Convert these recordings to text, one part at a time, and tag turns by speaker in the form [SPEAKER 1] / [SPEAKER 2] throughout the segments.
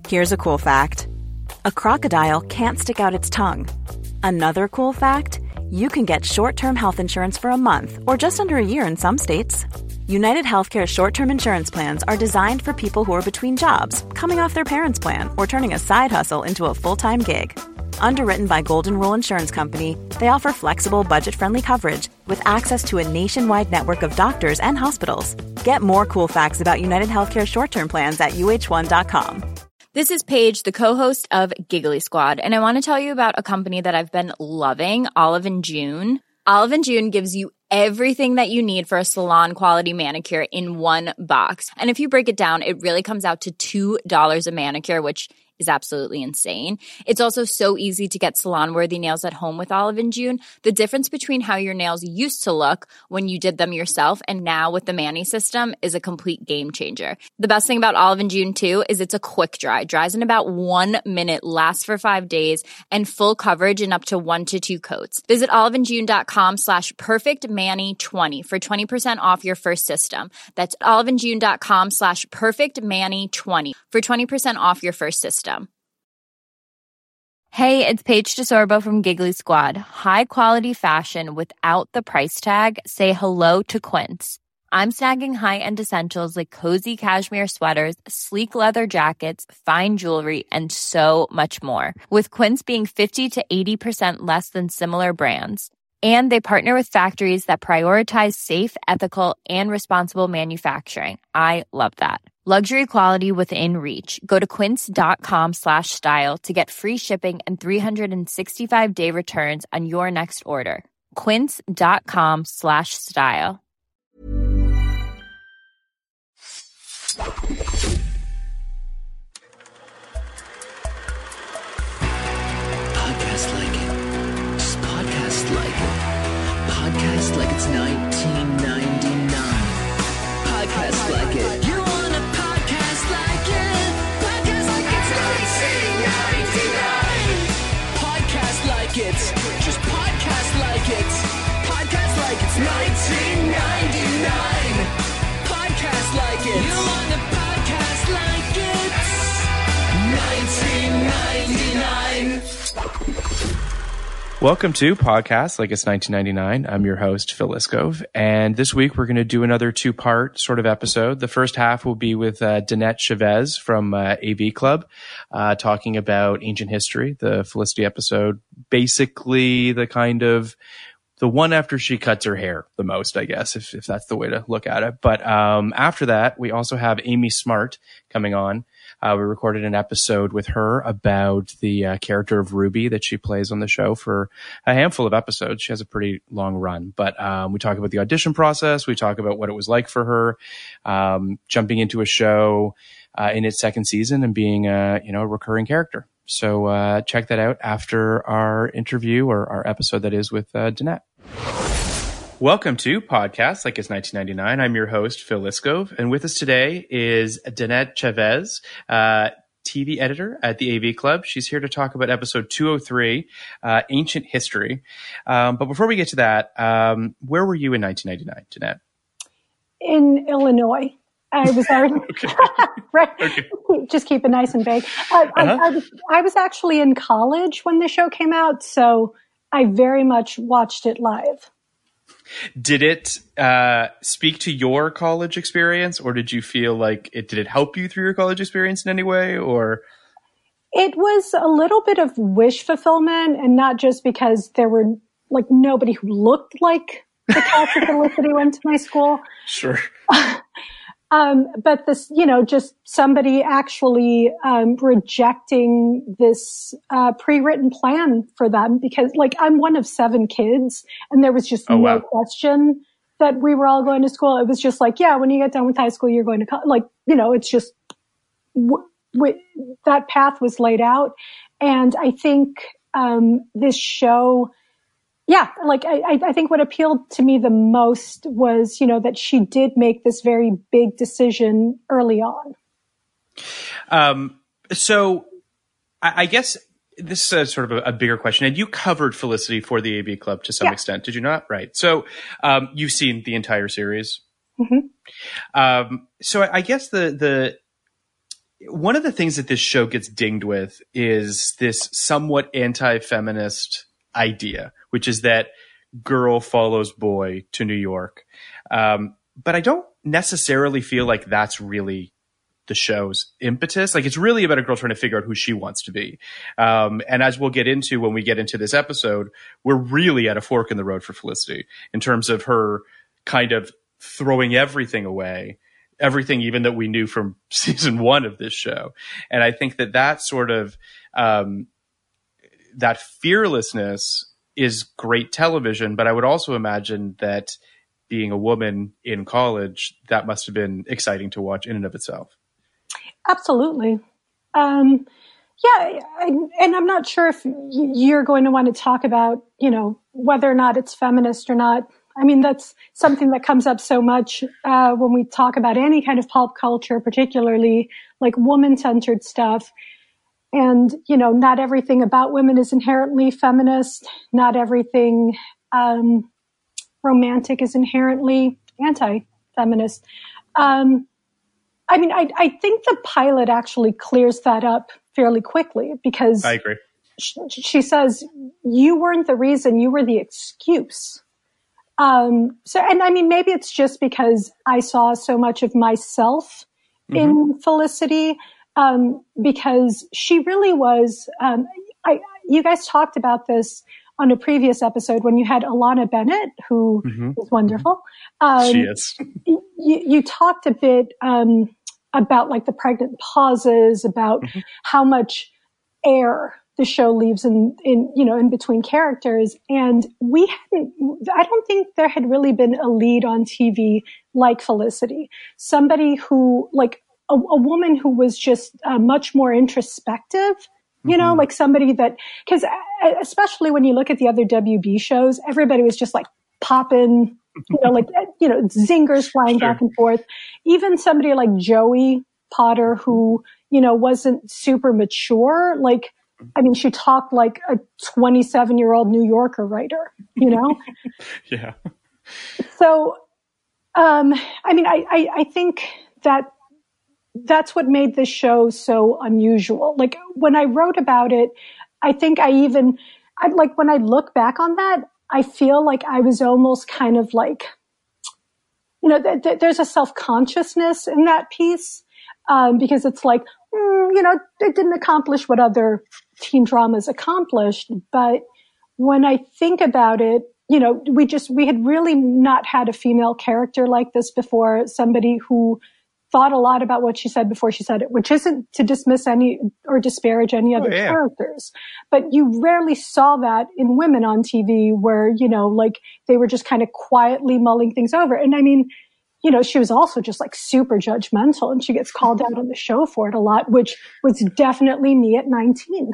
[SPEAKER 1] Here's a cool fact. A crocodile can't stick out its tongue. Another cool fact, you can get short-term health insurance for a month or just under a year in some states. United Healthcare short-term insurance plans are designed for people who are between jobs, coming off their parents' plan, or turning a side hustle into a full-time gig. Underwritten by Golden Rule Insurance Company, they offer flexible, budget-friendly coverage with access to a nationwide network of doctors and hospitals. Get more cool facts about United Healthcare short-term plans at uh1.com.
[SPEAKER 2] This is Paige, the co-host of Giggly Squad, and I want to tell you about a company that I've been loving, Olive & June. Olive & June gives you everything that you need for a salon-quality manicure in one box. And if you break it down, it really comes out to $2 a manicure, which is absolutely insane. It's also so easy to get salon-worthy nails at home with Olive & June. The difference between how your nails used to look when you did them yourself and now with the Mani system is a complete game changer. The best thing about Olive & June, too, is it's a quick dry. Dries in about 1 minute, lasts for 5 days, and full coverage in up to 1 to 2 coats. Visit oliveandjune.com/perfectmani20 for 20% off your first system. That's oliveandjune.com/perfectmani20 for 20% off your first system. Hey, it's Paige DeSorbo from Giggly Squad. High quality fashion without the price tag. Say hello to Quince. I'm snagging high-end essentials like cozy cashmere sweaters, sleek leather jackets, fine jewelry, and so much more. With Quince being 50 to 80% less than similar brands. And they partner with factories that prioritize safe, ethical, and responsible manufacturing. I love that. Luxury quality within reach. Go to quince.com/style to get free shipping and 365-day returns on your next order. Quince.com/style.
[SPEAKER 3] Podcast like it. Just podcast like it. Podcast like it's 1999. Podcast like it. You want a podcast like it? Podcast like it's 1999. Podcast like it. Just podcast like it. Podcast like it's 1999. Podcast like it. You want a podcast like it? 1999.
[SPEAKER 4] Welcome to Podcast Like It's 1999. I'm your host, Phil Iskov, and this week we're going to do another two-part sort of episode. The first half will be with Danette Chavez from AV Club, talking about ancient history, the Felicity episode, basically the one after she cuts her hair the most, I guess, if that's the way to look at it. But after that, we also have Amy Smart coming on. We recorded an episode with her about the character of Ruby that she plays on the show for a handful of episodes. She has a pretty long run, but we talk about the audition process. We talk about what it was like for her jumping into a show in its second season and being a recurring character. So check that out after our interview or our episode that is with Danette. Welcome to Podcast Like It's 1999. I'm your host, Phil Iskov, and with us today is Danette Chavez, TV editor at the AV Club. She's here to talk about episode 203, Ancient History. But before we get to that, where were you in 1999, Danette?
[SPEAKER 5] In Illinois. I was right. Okay. Just keep it nice and vague. I was actually in college when the show came out, so I very much watched it live.
[SPEAKER 4] Did it speak to your college experience, or did you feel like did it help you through your college experience in any way, or?
[SPEAKER 5] It was a little bit of wish fulfillment, and not just because there were nobody who looked like the cast of Felicity went to my school.
[SPEAKER 4] Sure.
[SPEAKER 5] But this, just somebody actually rejecting this pre-written plan for them, because I'm one of 7 kids, and there was just no question that we were all going to school. It was just when you get done with high school, you're going to college. It's just that path was laid out. And I think this show, I think what appealed to me the most was, that she did make this very big decision early on.
[SPEAKER 4] So I guess this is sort of a bigger question. And you covered Felicity for the AV Club to some extent, did you not? Right. So you've seen the entire series.
[SPEAKER 5] Mm-hmm.
[SPEAKER 4] So I guess the one of the things that this show gets dinged with is this somewhat anti-feminist idea, which is that girl follows boy to New York. But I don't necessarily feel like that's really the show's impetus. Like, it's really about a girl trying to figure out who she wants to be. And as we'll get into when we get into this episode, we're really at a fork in the road for Felicity in terms of her kind of throwing everything away, everything even that we knew from season 1 of this show. And I think that sort of that fearlessness is great television, but I would also imagine that being a woman in college, that must have been exciting to watch in and of itself.
[SPEAKER 5] Absolutely. And I'm not sure if you're going to want to talk about, whether or not it's feminist or not. I mean, that's something that comes up so much when we talk about any kind of pulp culture, particularly like woman-centered stuff. And, not everything about women is inherently feminist. Not everything romantic is inherently anti-feminist. I think the pilot actually clears that up fairly quickly because
[SPEAKER 4] I agree.
[SPEAKER 5] She says, you weren't the reason, you were the excuse. Maybe it's just because I saw so much of myself in Felicity, because she really was, you guys talked about this on a previous episode when you had Alana Bennett, who is wonderful.
[SPEAKER 4] She is.
[SPEAKER 5] You talked a bit, about like the pregnant pauses, about how much air the show leaves in between characters. And I don't think there had really been a lead on TV like Felicity. Somebody who, like a woman who was just much more introspective, like somebody that, because especially when you look at the other WB shows, everybody was just like popping, zingers flying back and forth. Even somebody like Joey Potter, who, wasn't super mature, she talked like a 27-year-old New Yorker writer,
[SPEAKER 4] Yeah.
[SPEAKER 5] So, I think that's what made this show so unusual. Like, when I wrote about it, I think when I look back on that, I feel like I was almost kind of like, there's a self-consciousness in that piece, because it's like, it didn't accomplish what other teen dramas accomplished. But when I think about it, we had really not had a female character like this before, somebody who thought a lot about what she said before she said it, which isn't to dismiss any or disparage any other characters. But you rarely saw that in women on TV where, they were just kind of quietly mulling things over. And she was also just like super judgmental, and she gets called out on the show for it a lot, which was definitely me at 19.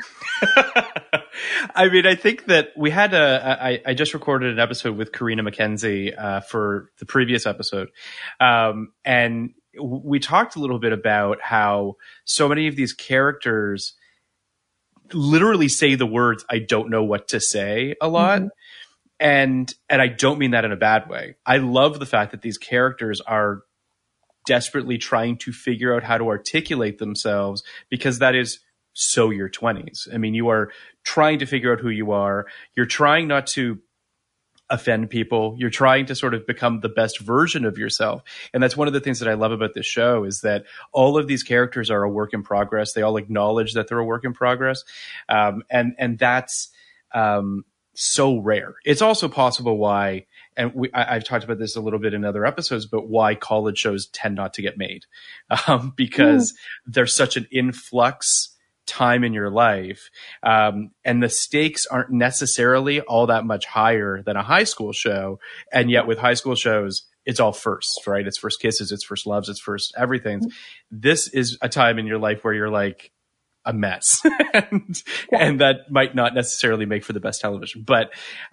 [SPEAKER 4] I think that we had I just recorded an episode with Karina McKenzie for the previous episode. And we talked a little bit about how so many of these characters literally say the words, I don't know what to say a lot. And I don't mean that in a bad way. I love the fact that these characters are desperately trying to figure out how to articulate themselves, because that is so your 20s. I mean, you are trying to figure out who you are. You're trying not to offend people. You're trying to sort of become the best version of yourself. And that's one of the things that I love about this show, is that all of these characters are a work in progress. They all acknowledge that they're a work in progress. And that's so rare. It's also possible why, and I've talked about this a little bit in other episodes, but why college shows tend not to get made, because there's such an influx time in your life, and the stakes aren't necessarily all that much higher than a high school show. And yet with high school shows, it's all firsts, right? It's first kisses, it's first loves, it's first everything. This is a time in your life where you're like a mess, and that might not necessarily make for the best television. But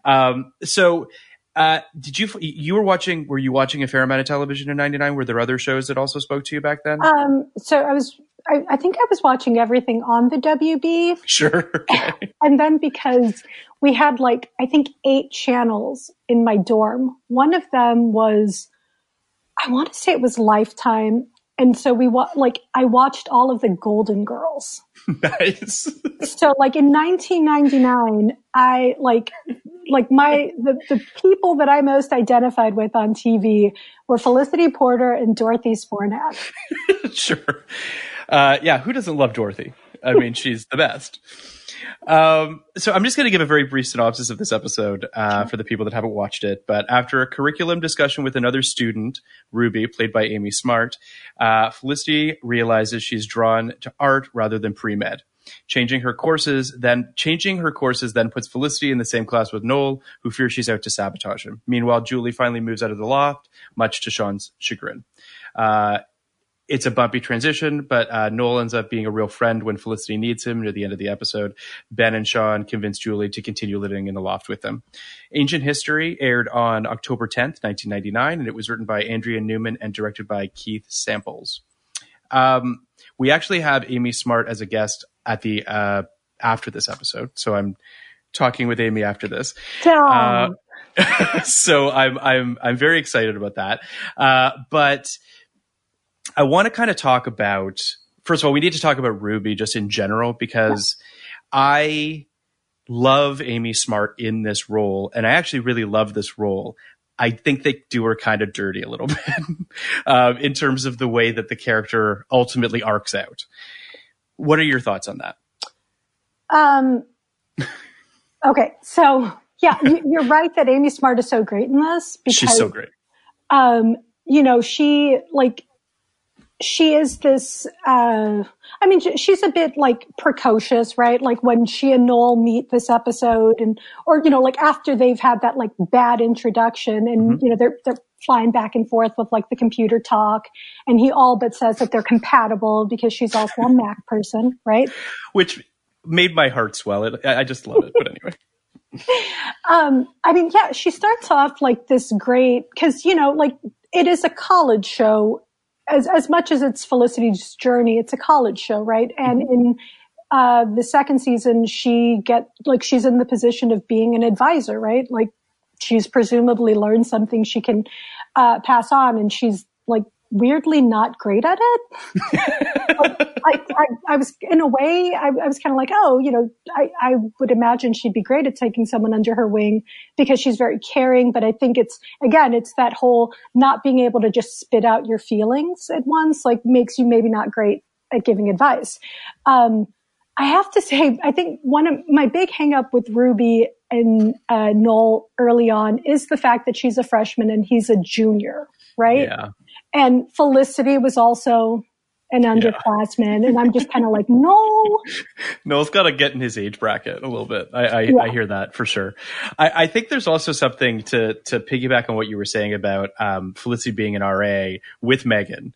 [SPEAKER 4] were you watching a fair amount of television in 99? Were there other shows that also spoke to you back then?
[SPEAKER 5] So I think I was watching everything on the WB.
[SPEAKER 4] Sure. Okay.
[SPEAKER 5] And then because we had I think 8 channels in my dorm, one of them was, I want to say it was Lifetime. And so I watched all of the Golden Girls.
[SPEAKER 4] Nice.
[SPEAKER 5] So like in 1999, the people that I most identified with on TV were Felicity Porter and Dorothy Spornak.
[SPEAKER 4] Sure. Who doesn't love Dorothy? I mean, she's the best. So I'm just going to give a very brief synopsis of this episode for the people that haven't watched it. But after a curriculum discussion with another student, Ruby, played by Amy Smart, Felicity realizes she's drawn to art rather than pre-med. Changing her courses then puts Felicity in the same class with Noel, who fears she's out to sabotage him. Meanwhile, Julie finally moves out of the loft, much to Sean's chagrin. It's a bumpy transition, but Noel ends up being a real friend when Felicity needs him near the end of the episode. Ben and Sean convince Julie to continue living in the loft with them. Ancient History aired on October 10th, 1999, and it was written by Andrea Newman and directed by Keith Samples. We actually have Amy Smart as a guest at the after this episode, so I'm talking with Amy after this. So I'm very excited about that. But I want to kind of talk about, first of all, we need to talk about Ruby just in general, because I love Amy Smart in this role, and I actually really love this role. I think they do her kind of dirty a little bit in terms of the way that the character ultimately arcs out. What are your thoughts on that?
[SPEAKER 5] Okay, so yeah, you're right that Amy Smart is so great in this. Because,
[SPEAKER 4] she's so great.
[SPEAKER 5] She is this, she's a bit like precocious, right? Like when she and Noel meet this episode after they've had that like bad introduction and, they're flying back and forth with like the computer talk, and he all but says that they're compatible because she's also a Mac person, right?
[SPEAKER 4] Which made my heart swell. I just love it. But anyway.
[SPEAKER 5] She starts off like this great, cause it is a college show. As much as it's Felicity's journey, it's a college show, right? And in the second season, she's in the position of being an advisor, right? Like she's presumably learned something she can pass on, and she's like weirdly not great at it. I was, in a way, I was kind of like, I would imagine she'd be great at taking someone under her wing because she's very caring. But I think it's that whole not being able to just spit out your feelings at once, like makes you maybe not great at giving advice. I have to say, I think one of my big hang up with Ruby and Noel early on is the fact that she's a freshman and he's a junior, right? Yeah. And Felicity was also an underclassman, and I'm just kind of like, no.
[SPEAKER 4] Noel's got to get in his age bracket a little bit. I hear that for sure. I think there's also something to piggyback on what you were saying about Felicity being an RA with Megan.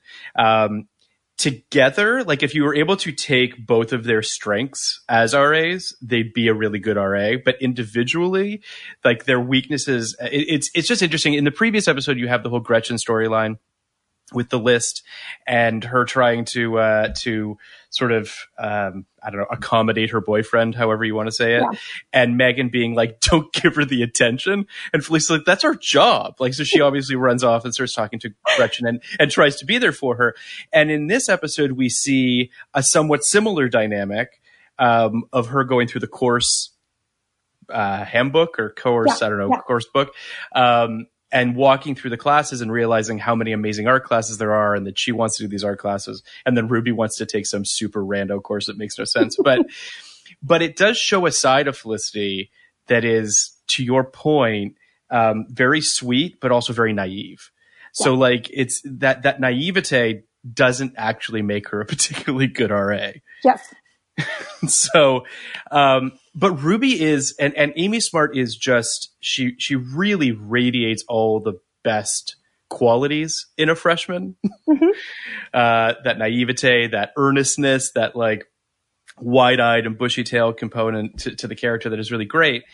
[SPEAKER 4] Together, like if you were able to take both of their strengths as RAs, they'd be a really good RA. But individually, like their weaknesses, it's just interesting. In the previous episode, you have the whole Gretchen storyline with the list and her trying to sort of, accommodate her boyfriend, however you want to say it. Yeah. And Megan being like, don't give her the attention. And Felicity's like, that's our job. Like, so she obviously runs off and starts talking to Gretchen and tries to be there for her. And in this episode, we see a somewhat similar dynamic, of her going through the course, handbook or course, course book. And walking through the classes and realizing how many amazing art classes there are, and that she wants to do these art classes. And then Ruby wants to take some super rando course that makes no sense. But it does show a side of Felicity that is, to your point, very sweet, but also very naive. Yeah. So like it's that naivete doesn't actually make her a particularly good RA.
[SPEAKER 5] Yes.
[SPEAKER 4] So, but Ruby is, and Amy Smart is just, she really radiates all the best qualities in a freshman. Mm-hmm. That naivete, that earnestness, that like wide-eyed and bushy-tailed component to the character that is really great.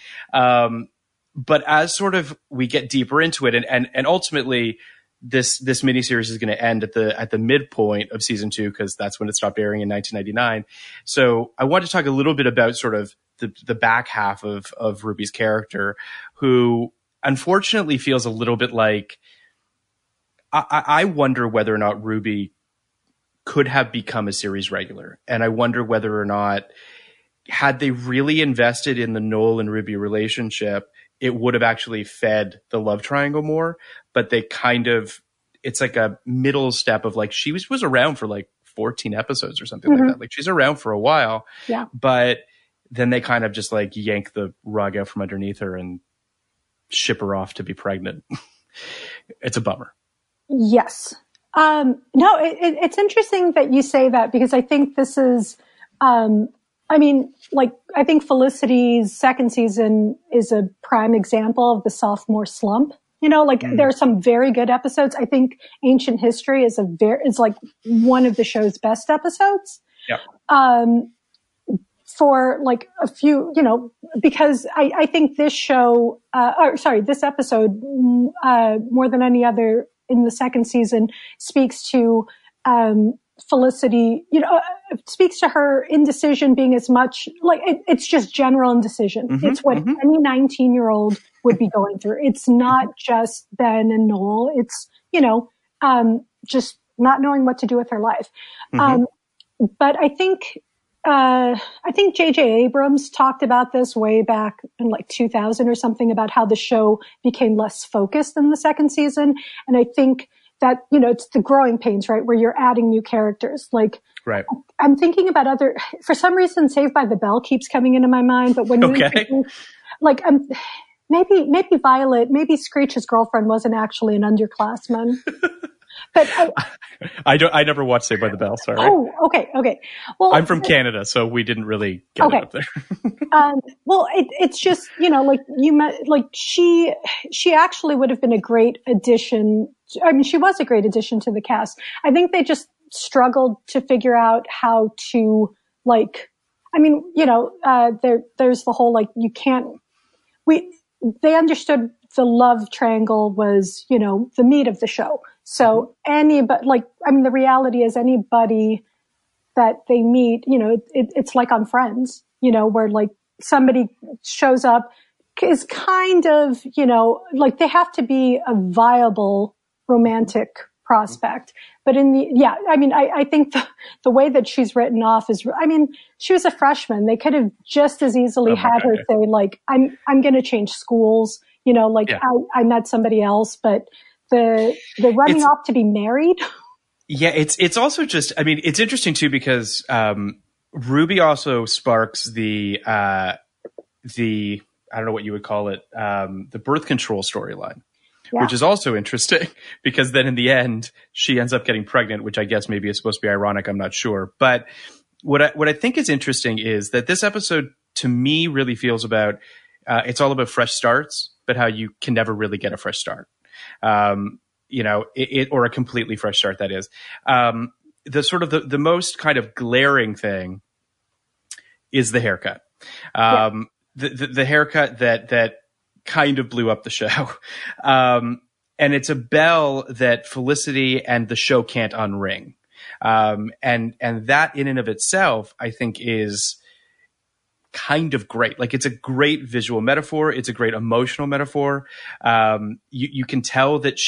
[SPEAKER 4] But as sort of we get deeper into it, and ultimately this miniseries is going to end at the midpoint of season 2, because that's when it stopped airing in 1999. So I want to talk a little bit about sort of the back half of Ruby's character, who unfortunately feels a little bit like, I wonder whether or not Ruby could have become a series regular. And I wonder whether or not, had they really invested in the Noel and Ruby relationship, it would have actually fed the love triangle more. But they kind of, it's like a middle step of like, she was around for like 14 episodes or something like that. Like she's around for a while.
[SPEAKER 5] Yeah.
[SPEAKER 4] But then they kind of just like yank the rug out from underneath her and ship her off to be pregnant. It's a bummer.
[SPEAKER 5] Yes. No, it's interesting that you say that, because I think this is, I mean, like, I think Felicity's second season is a prime example of the sophomore slump. You know, like there are some very good episodes. I think Ancient History is like one of the show's best episodes.
[SPEAKER 4] Yeah.
[SPEAKER 5] For like a few, you know, because I think this show, this episode, more than any other in the second season, speaks to, Felicity, you know, speaks to her indecision being as much like it's just general indecision. It's what any 19-year-old would be going through. It's not just Ben and Noel. It's, you know, just not knowing what to do with her life. But I think J.J. Abrams talked about this way back in like 2000 or something, about how the show became less focused in the second season. And I think that, you know, it's the growing pains, right? Where you're adding new characters. Like,
[SPEAKER 4] right.
[SPEAKER 5] I'm thinking about for some reason, Saved by the Bell keeps coming into my mind. But when you're thinking, like, maybe Violet, maybe Screech's girlfriend wasn't actually an underclassman. But
[SPEAKER 4] I never watched Saved by the Bell. Sorry.
[SPEAKER 5] Oh, okay. Well,
[SPEAKER 4] I'm from Canada, so we didn't really get it up there.
[SPEAKER 5] Well, it's just, you know, like she actually would have been a great addition. I mean, she was a great addition to the cast. I think they just struggled to figure out how to, like, I mean, you know, there's the whole, like, they understood the love triangle was, you know, the meat of the show. So the reality is anybody that they meet, you know, it's like on Friends, you know, where like somebody shows up is kind of, you know, like they have to be a viable romantic prospect. But I think the way that she's written off is, I mean, she was a freshman. They could have just as easily had her say like, I'm going to change schools, you know, like I met somebody else, but the running off to be married.
[SPEAKER 4] Yeah. It's also just, I mean, it's interesting too, because, Ruby also sparks the, I don't know what you would call it, the birth control storyline. Yeah. Which is also interesting, because then in the end, she ends up getting pregnant, which I guess maybe is supposed to be ironic. I'm not sure. But what I think is interesting is that this episode to me really feels about, it's all about fresh starts, but how you can never really get a fresh start. You know, or a completely fresh start, that is. The sort of the most kind of glaring thing is the haircut. The haircut that kind of blew up the show. And it's a bell that Felicity and the show can't unring. And that in and of itself, I think, is kind of great. Like, it's a great visual metaphor. It's a great emotional metaphor. You can tell that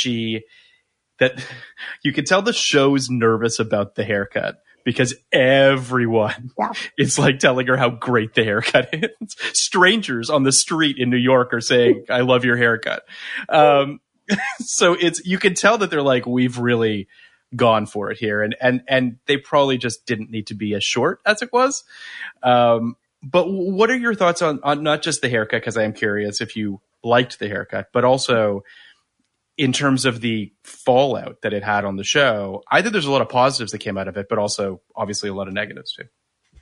[SPEAKER 4] you can tell the show's nervous about the haircut, because everyone is like telling her how great the haircut is. Strangers on the street in New York are saying, I love your haircut. So you can tell that they're like, we've really gone for it here. And they probably just didn't need to be as short as it was. But what are your thoughts on not just the haircut? 'Cause I am curious if you liked the haircut, but also in terms of the fallout that it had on the show. I think there's a lot of positives that came out of it, but also obviously a lot of negatives too.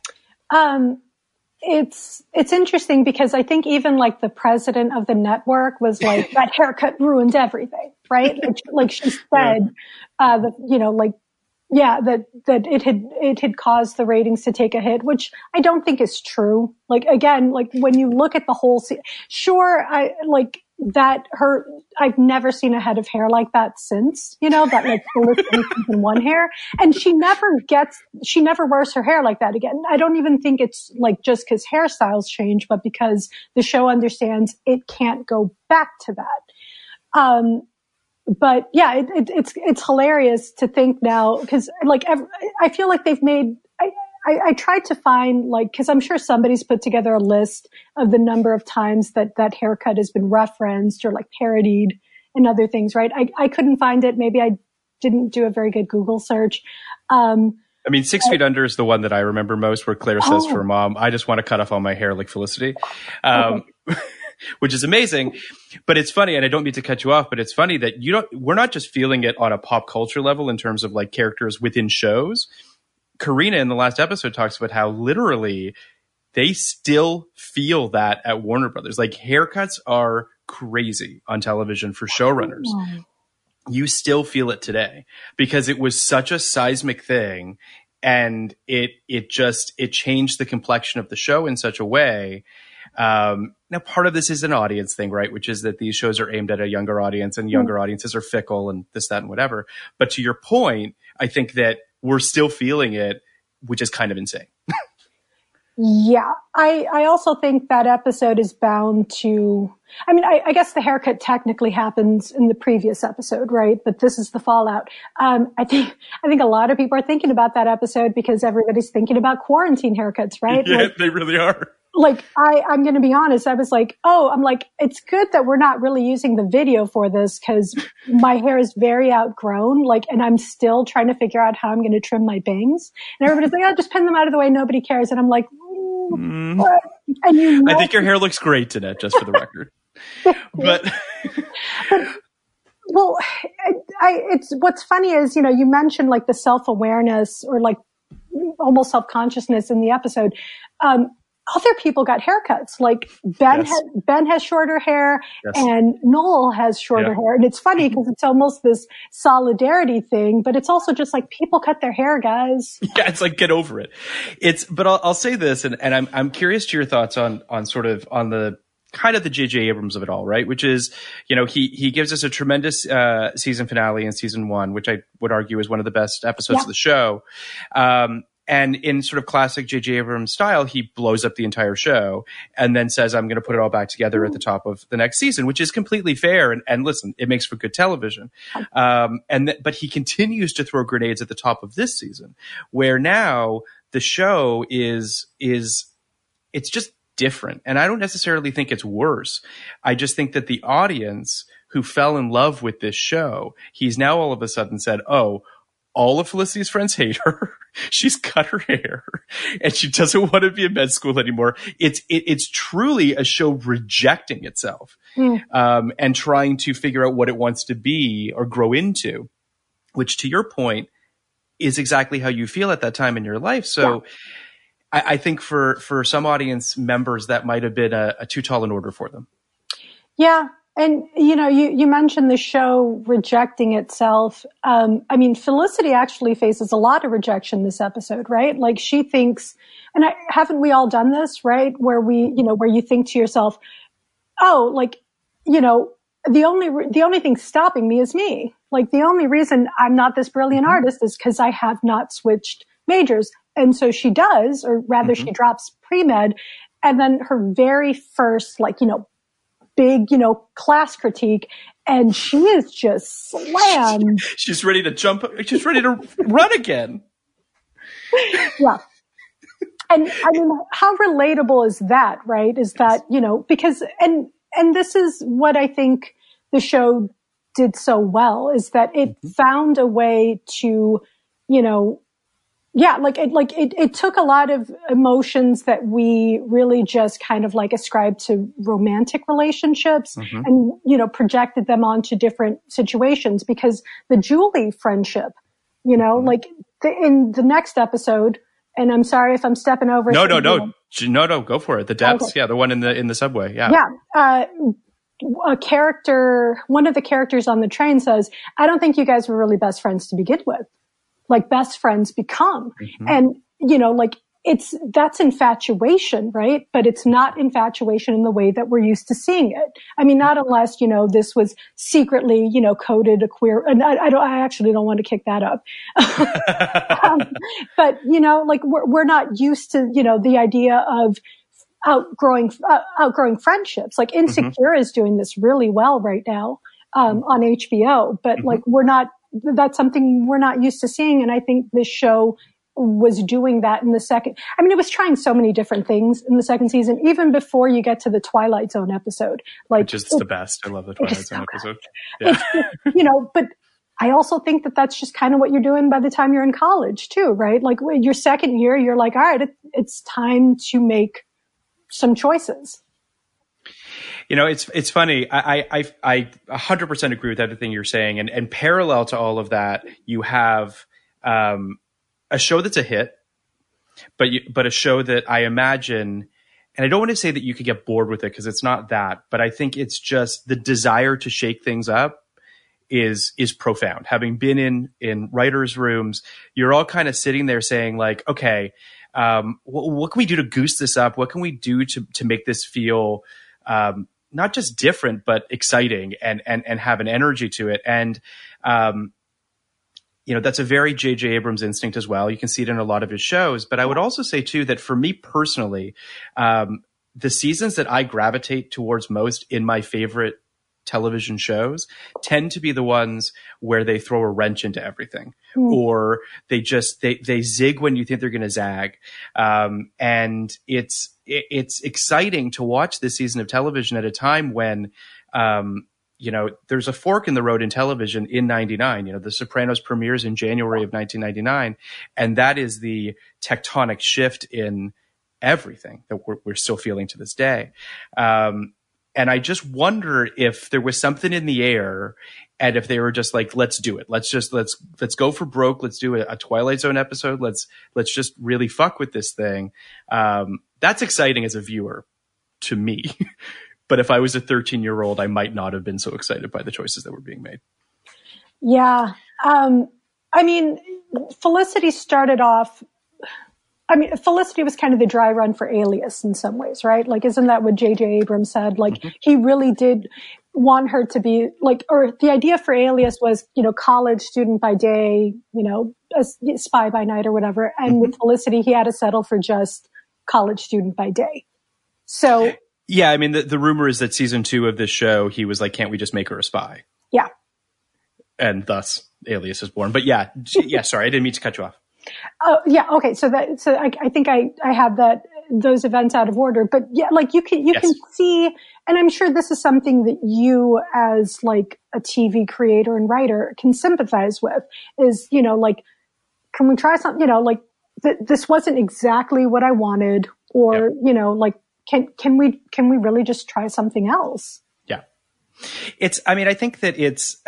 [SPEAKER 5] It's interesting, because I think even like the president of the network was like, that haircut ruined everything, right? Like she said, that it had caused the ratings to take a hit, which I don't think is true. Like, again, like when you look at the whole I've never seen a head of hair like that since, you know, that like Felicity in one hair. And she never wears her hair like that again. I don't even think it's like just because hairstyles change, but because the show understands it can't go back to that. but yeah, it's hilarious to think now, because like I feel like they've made. I tried to find, like, because I'm sure somebody's put together a list of the number of times that haircut has been referenced or like parodied and other things, right? I couldn't find it. Maybe I didn't do a very good Google search.
[SPEAKER 4] I mean, 6 Feet Under is the one that I remember most, where Claire says to her mom, "I just want to cut off all my hair like Felicity," which is amazing. But it's funny, and I don't mean to cut you off, but it's funny that we're not just feeling it on a pop culture level in terms of like characters within shows. Karina in the last episode talks about how literally they still feel that at Warner Brothers. Like, haircuts are crazy on television for showrunners. You still feel it today because it was such a seismic thing, and it changed the complexion of the show in such a way. Now, part of this is an audience thing, right? Which is that these shows are aimed at a younger audience, and younger audiences are fickle and this, that, and whatever. But to your point, I think that we're still feeling it, which is kind of insane.
[SPEAKER 5] Yeah. I also think that episode is bound to, I mean, I guess the haircut technically happens in the previous episode, right? But this is the fallout. I think a lot of people are thinking about that episode because everybody's thinking about quarantine haircuts, right?
[SPEAKER 4] Yeah, like, they really are.
[SPEAKER 5] Like, I'm going to be honest. I was like, it's good that we're not really using the video for this, because my hair is very outgrown. Like, and I'm still trying to figure out how I'm going to trim my bangs. And everybody's like, just pin them out of the way. Nobody cares. And I'm like, and
[SPEAKER 4] I think your hair looks great, Danette, just for the record. But
[SPEAKER 5] well, it's what's funny is, you mentioned like the self-awareness or like almost self-consciousness in the episode. Other people got haircuts. Like Ben has shorter hair, and Noel has shorter hair. And it's funny because it's almost this solidarity thing, but it's also just like people cut their hair, guys.
[SPEAKER 4] Yeah, it's like, get over it. But I'll say this, and I'm curious to your thoughts on the kind of the J.J. Abrams of it all, right? Which is, he gives us a tremendous season finale in season 1, which I would argue is one of the best episodes of the show. And in sort of classic J.J. Abrams style, he blows up the entire show and then says, "I'm going to put it all back together at the top of the next season," which is completely fair. And listen, it makes for good television. But he continues to throw grenades at the top of this season, where now the show it's just different. And I don't necessarily think it's worse. I just think that the audience who fell in love with this show, he's now all of a sudden said, "Oh, all of Felicity's friends hate her. She's cut her hair and she doesn't want to be in med school anymore." It's truly a show rejecting itself, and trying to figure out what it wants to be or grow into, which, to your point, is exactly how you feel at that time in your life. So I think for some audience members, that might have been a too tall an order for them. Yeah.
[SPEAKER 5] And, you mentioned the show rejecting itself. I mean, Felicity actually faces a lot of rejection this episode, right? Like, she thinks, and haven't we all done this, right? Where where you think to yourself, oh, like, the only thing stopping me is me. Like, the only reason I'm not this brilliant artist is because I have not switched majors. And so she does, or rather she drops pre-med. And then her very first, big, class critique, and she is just slammed.
[SPEAKER 4] She's ready to jump. She's ready to run again.
[SPEAKER 5] Yeah. And I mean, how relatable is that, right? Is that, because, and this is what I think the show did so well, is that it found a way to, it took a lot of emotions that we really just kind of like ascribed to romantic relationships and, projected them onto different situations, because the Julie friendship, in the next episode, and I'm sorry if I'm stepping over.
[SPEAKER 4] No, go for it. The depths. Okay. Yeah. The one in the subway. Yeah.
[SPEAKER 5] Yeah. One of the characters on the train says, "I don't think you guys were really best friends to begin with. Like, best friends become." And, that's infatuation, right? But it's not infatuation in the way that we're used to seeing it. I mean, not unless, this was secretly, coded a queer, and I actually don't want to kick that up. But, we're not used to, the idea of outgrowing friendships. Like, Insecure is doing this really well right now. on HBO, but like that's something we're not used to seeing. And I think this show was doing that in the second. I mean, it was trying so many different things in the second season, even before you get to the Twilight Zone episode. Like,
[SPEAKER 4] which is the best. I love the Twilight Zone episode. Yeah.
[SPEAKER 5] But I also think that that's just kind of what you're doing by the time you're in college too, right? Like your second year, you're like, all right, it's time to make some choices.
[SPEAKER 4] It's funny. I 100% agree with everything you're saying. And parallel to all of that, you have, a show that's a hit, but a show that I imagine, and I don't want to say that you could get bored with it because it's not that, but I think it's just the desire to shake things up is profound. Having been in writers' rooms, you're all kind of sitting there saying like, okay, what can we do to goose this up? What can we do to make this feel not just different, but exciting and have an energy to it? And that's a very J.J. Abrams instinct as well. You can see it in a lot of his shows. But I would also say, too, that for me personally, the seasons that I gravitate towards most in my favorite television shows tend to be the ones where they throw a wrench into everything, or they zig when you think they're going to zag. And it's exciting to watch this season of television at a time when, there's a fork in the road in television in 99. The Sopranos premieres in January of 1999. And that is the tectonic shift in everything that we're still feeling to this day. And I just wonder if there was something in the air and if they were just like, let's do it. Let's go for broke. Let's do a Twilight Zone episode. Let's just really fuck with this thing. That's exciting as a viewer to me. But if I was a 13-year-old, I might not have been so excited by the choices that were being made.
[SPEAKER 5] Yeah. Felicity started off, Felicity was kind of the dry run for Alias in some ways, right? Like, isn't that what J.J. Abrams said? Like, he really did want her to be like, or the idea for Alias was, college student by day, a spy by night or whatever. And with Felicity, he had to settle for just college student by day. So...
[SPEAKER 4] Yeah, the rumor is that season 2 of this show, he was like, can't we just make her a spy?
[SPEAKER 5] Yeah.
[SPEAKER 4] And thus, Alias is born. But yeah, sorry, I didn't mean to cut you off.
[SPEAKER 5] Oh, yeah, okay. So I think I have those events out of order. But yeah, like you can see, and I'm sure this is something that you as like a TV creator and writer can sympathize with, is, like, can we try something, like this wasn't exactly what I wanted, or, like, Can we really just try something else?
[SPEAKER 4] Yeah. I think that it's,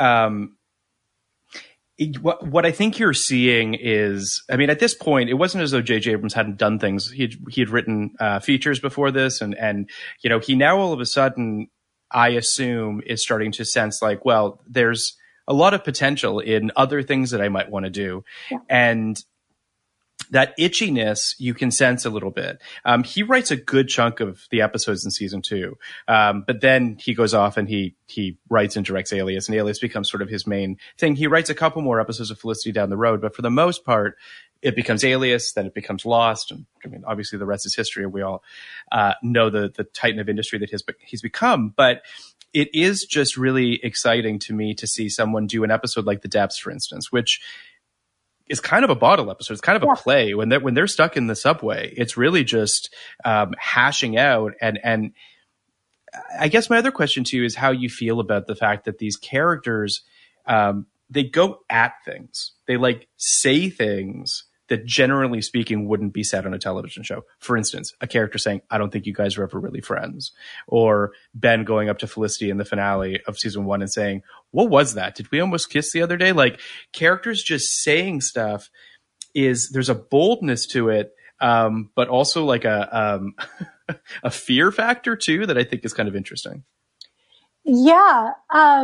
[SPEAKER 4] what I think you're seeing is, at this point, it wasn't as though J.J. Abrams hadn't done things. He had written, features before this and, he now all of a sudden, I assume, is starting to sense like, well, there's a lot of potential in other things that I might want to do. Yeah. And that itchiness you can sense a little bit. He writes a good chunk of the episodes in season 2. But then he goes off and he writes and directs Alias, and Alias becomes sort of his main thing. He writes a couple more episodes of Felicity down the road, but for the most part, it becomes Alias, then it becomes Lost. And obviously the rest is history. We all know the titan of industry that he's become. But it is just really exciting to me to see someone do an episode like The Depths, for instance, which is kind of a bottle episode. It's kind of a play. When they're stuck in the subway, it's really just hashing out. And I guess my other question to you is how you feel about the fact that these characters, they go at things. They like say things that generally speaking wouldn't be said on a television show. For instance, a character saying, I don't think you guys are ever really friends. Or Ben going up to Felicity in the finale of season 1 and saying, what was that? Did we almost kiss the other day? Like, characters just saying stuff there's a boldness to it, but also like a fear factor too that I think is kind of interesting.
[SPEAKER 5] Yeah.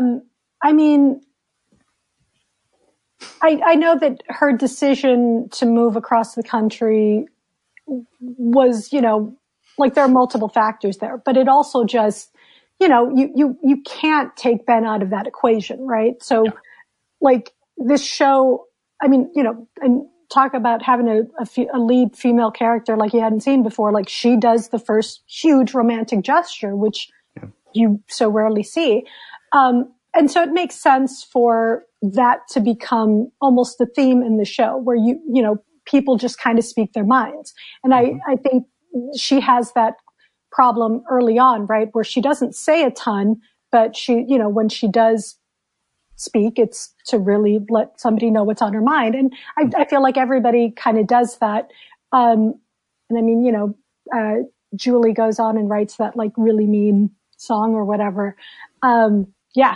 [SPEAKER 5] I know that her decision to move across the country was, like there are multiple factors there, but it also just, you can't take Ben out of that equation, right? So like this show, and talk about having a lead female character like you hadn't seen before, like she does the first huge romantic gesture, which you so rarely see. and so it makes sense for that to become almost the theme in the show where people just kind of speak their minds. And I think she has that problem early on, right? Where she doesn't say a ton, but she, when she does speak, it's to really let somebody know what's on her mind. And I feel like everybody kind of does that. And I mean, Julie goes on and writes that like really mean song or whatever. Yeah.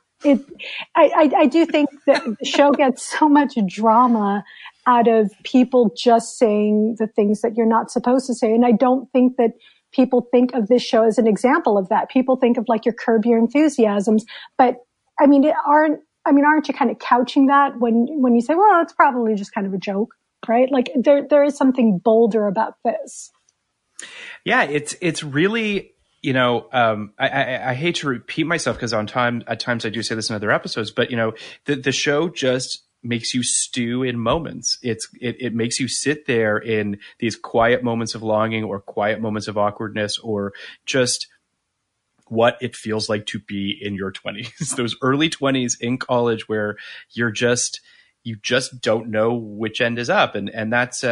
[SPEAKER 5] I do think that the show gets so much drama out of people just saying the things that you're not supposed to say. And I don't think that people think of this show as an example of that. People think of like your Curb Your Enthusiasms, but I mean, aren't you kind of couching that when you say, well, it's probably just kind of a joke, right? Like there is something bolder about this.
[SPEAKER 4] Yeah, it's really, I hate to repeat myself because at times I do say this in other episodes, but the show just makes you stew in moments. It makes you sit there in these quiet moments of longing or quiet moments of awkwardness or just what it feels like to be in your 20s, those early 20s in college where you just don't know which end is up. And that's,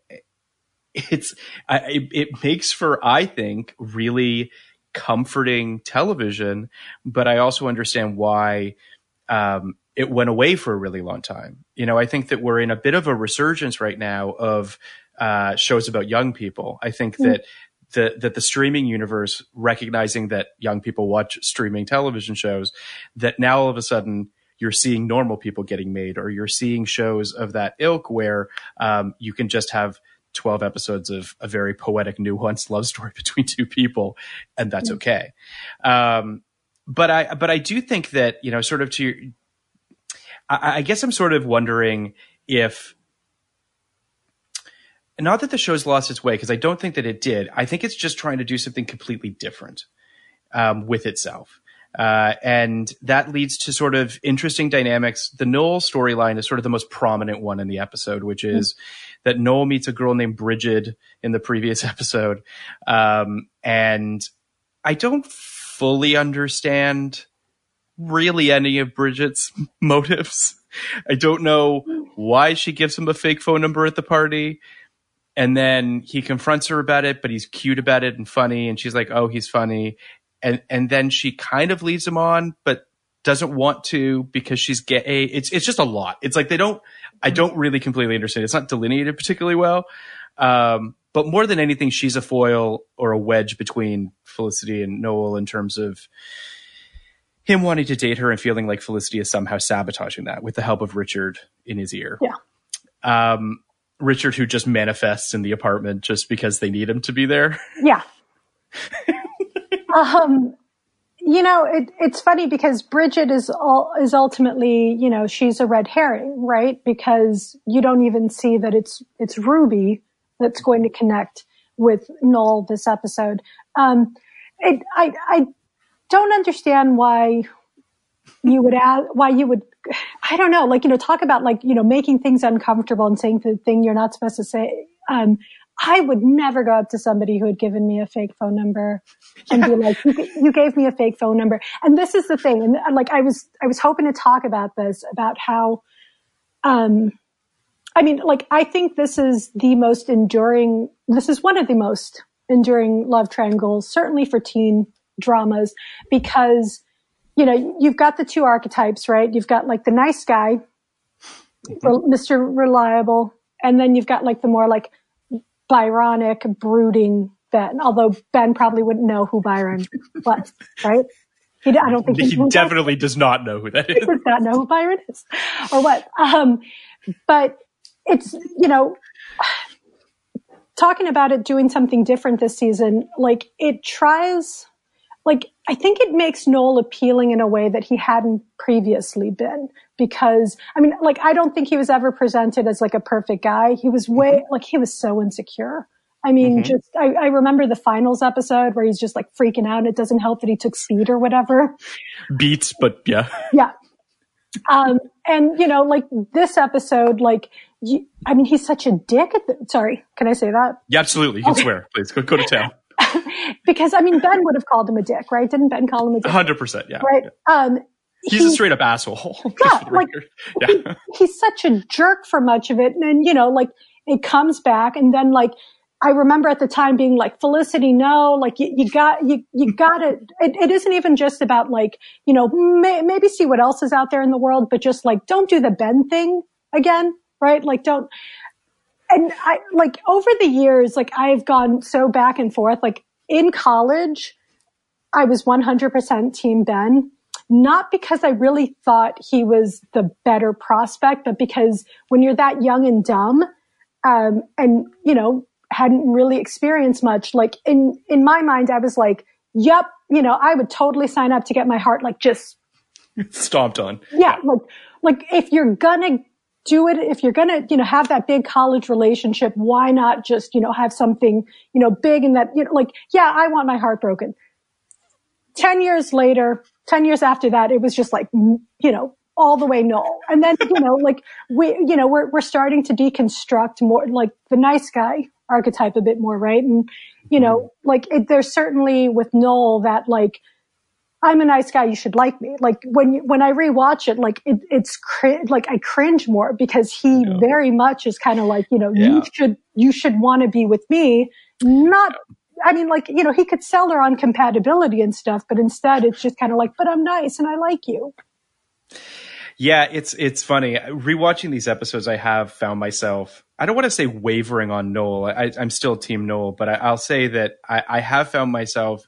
[SPEAKER 4] it makes for, I think, really comforting television, but I also understand why, it went away for a really long time. I think that we're in a bit of a resurgence right now of, shows about young people. I think that the streaming universe, recognizing that young people watch streaming television shows, that now all of a sudden you're seeing normal people getting made, or you're seeing shows of that ilk where you can just have 12 episodes of a very poetic, nuanced love story between two people, and that's okay. But I do think that, sort of I guess I'm sort of wondering if, not that the show's lost its way, because I don't think that it did. I think it's just trying to do something completely different with itself. And that leads to sort of interesting dynamics. The Noel storyline is sort of the most prominent one in the episode, which is that Noel meets a girl named Bridget in the previous episode. And I don't fully understand really any of Bridget's motives. I don't know why she gives him a fake phone number at the party. And then he confronts her about it, but he's cute about it and funny. And she's like, oh, he's funny. And then she kind of leads him on, but doesn't want to because she's gay. It's just a lot. It's like I don't really completely understand. It's not delineated particularly well. But more than anything, she's a foil or a wedge between Felicity and Noel in terms of him wanting to date her and feeling like Felicity is somehow sabotaging that with the help of Richard in his ear.
[SPEAKER 5] Yeah.
[SPEAKER 4] Richard, who just manifests in the apartment just because they need him to be there.
[SPEAKER 5] Yeah. It's funny because Bridget is ultimately, she's a red herring, right? Because you don't even see that it's Ruby that's going to connect with Noel this episode. I don't understand why you would I don't know, talk about making things uncomfortable and saying the thing you're not supposed to say. I would never go up to somebody who had given me a fake phone number and be like, you gave me a fake phone number. And this is the thing. And I was hoping to talk about this, about how, I think this is one of the most enduring love triangles, certainly for teen dramas, because, you've got the two archetypes, right? You've got the nice guy, Mr. Reliable, and then you've got the more Byronic, brooding Ben, although Ben probably wouldn't know who Byron was, right? I don't think
[SPEAKER 4] he definitely does not know who that is.
[SPEAKER 5] He does not know who Byron is, or what. But it's, talking about it doing something different this season, it tries, I think it makes Noel appealing in a way that he hadn't previously been, because I don't think he was ever presented as a perfect guy. He was he was so insecure. I remember the finals episode where he's just freaking out. It doesn't help that he took speed or whatever.
[SPEAKER 4] Beats, but yeah.
[SPEAKER 5] Yeah. And this episode, he's such a dick sorry, can I say that?
[SPEAKER 4] Yeah, absolutely. You can swear. Please go to town.
[SPEAKER 5] Because Ben would have called him a dick, right? Didn't Ben call him a dick?
[SPEAKER 4] 100%, yeah.
[SPEAKER 5] Right.
[SPEAKER 4] Yeah. He's a straight up asshole.
[SPEAKER 5] Yeah, like, he's such a jerk for much of it. And, you know, like, it comes back, and then, like, I remember at the time being like, Felicity, no, like, you got it. It isn't even just about, like, you know, maybe see what else is out there in the world, but just, like, don't do the Ben thing again, right? Like, don't. And I, like, over the years, like, I've gone so back and forth. Like, in college, I was 100% Team Ben. Not because I really thought he was the better prospect, but because when you're that young and dumb, and, you know, hadn't really experienced much, like, in my mind, I was like, yep, you know, I would totally sign up to get my heart, like, just
[SPEAKER 4] stomped on.
[SPEAKER 5] Yeah. Like, if you're gonna do it, if you're gonna, you know, have that big college relationship, why not just, you know, have something, you know, big, and that, you know, like, yeah, I want my heart broken. 10 years after that, it was just like, you know, all the way Noel. And then, you know, like, we're starting to deconstruct more, like, the nice guy archetype a bit more, right? And, you know, like, there's certainly with Noel that, like, I'm a nice guy, you should like me. Like, when I rewatch it, like, it's like, I cringe more because he very much is kind of like, you know, you should want to be with me, not. I mean, like, you know, he could sell her on compatibility and stuff, but instead it's just kind of like, but I'm nice and I like you.
[SPEAKER 4] Yeah, it's funny. Rewatching these episodes, I have found myself, I don't want to say wavering on Noel. I'm still Team Noel, but I'll say that I have found myself,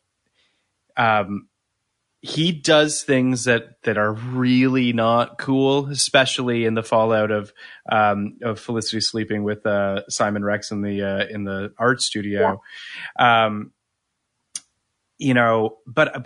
[SPEAKER 4] he does things that are really not cool, especially in the fallout of Felicity sleeping with Simon Rex in the art studio. Yeah. You know, but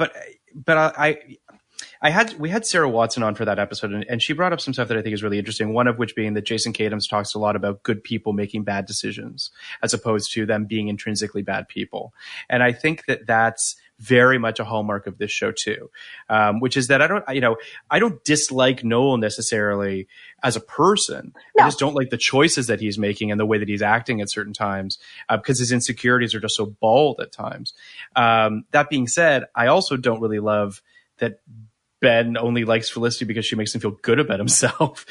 [SPEAKER 4] we had Sarah Watson on for that episode, and she brought up some stuff that I think is really interesting. One of which being that Jason Katims talks a lot about good people making bad decisions as opposed to them being intrinsically bad people. And I think that that's very much a hallmark of this show too, which is that I don't dislike Noel necessarily as a person. No. I just don't like the choices that he's making and the way that he's acting at certain times, because his insecurities are just so bald at times. That being said, I also don't really love that Ben only likes Felicity because she makes him feel good about himself.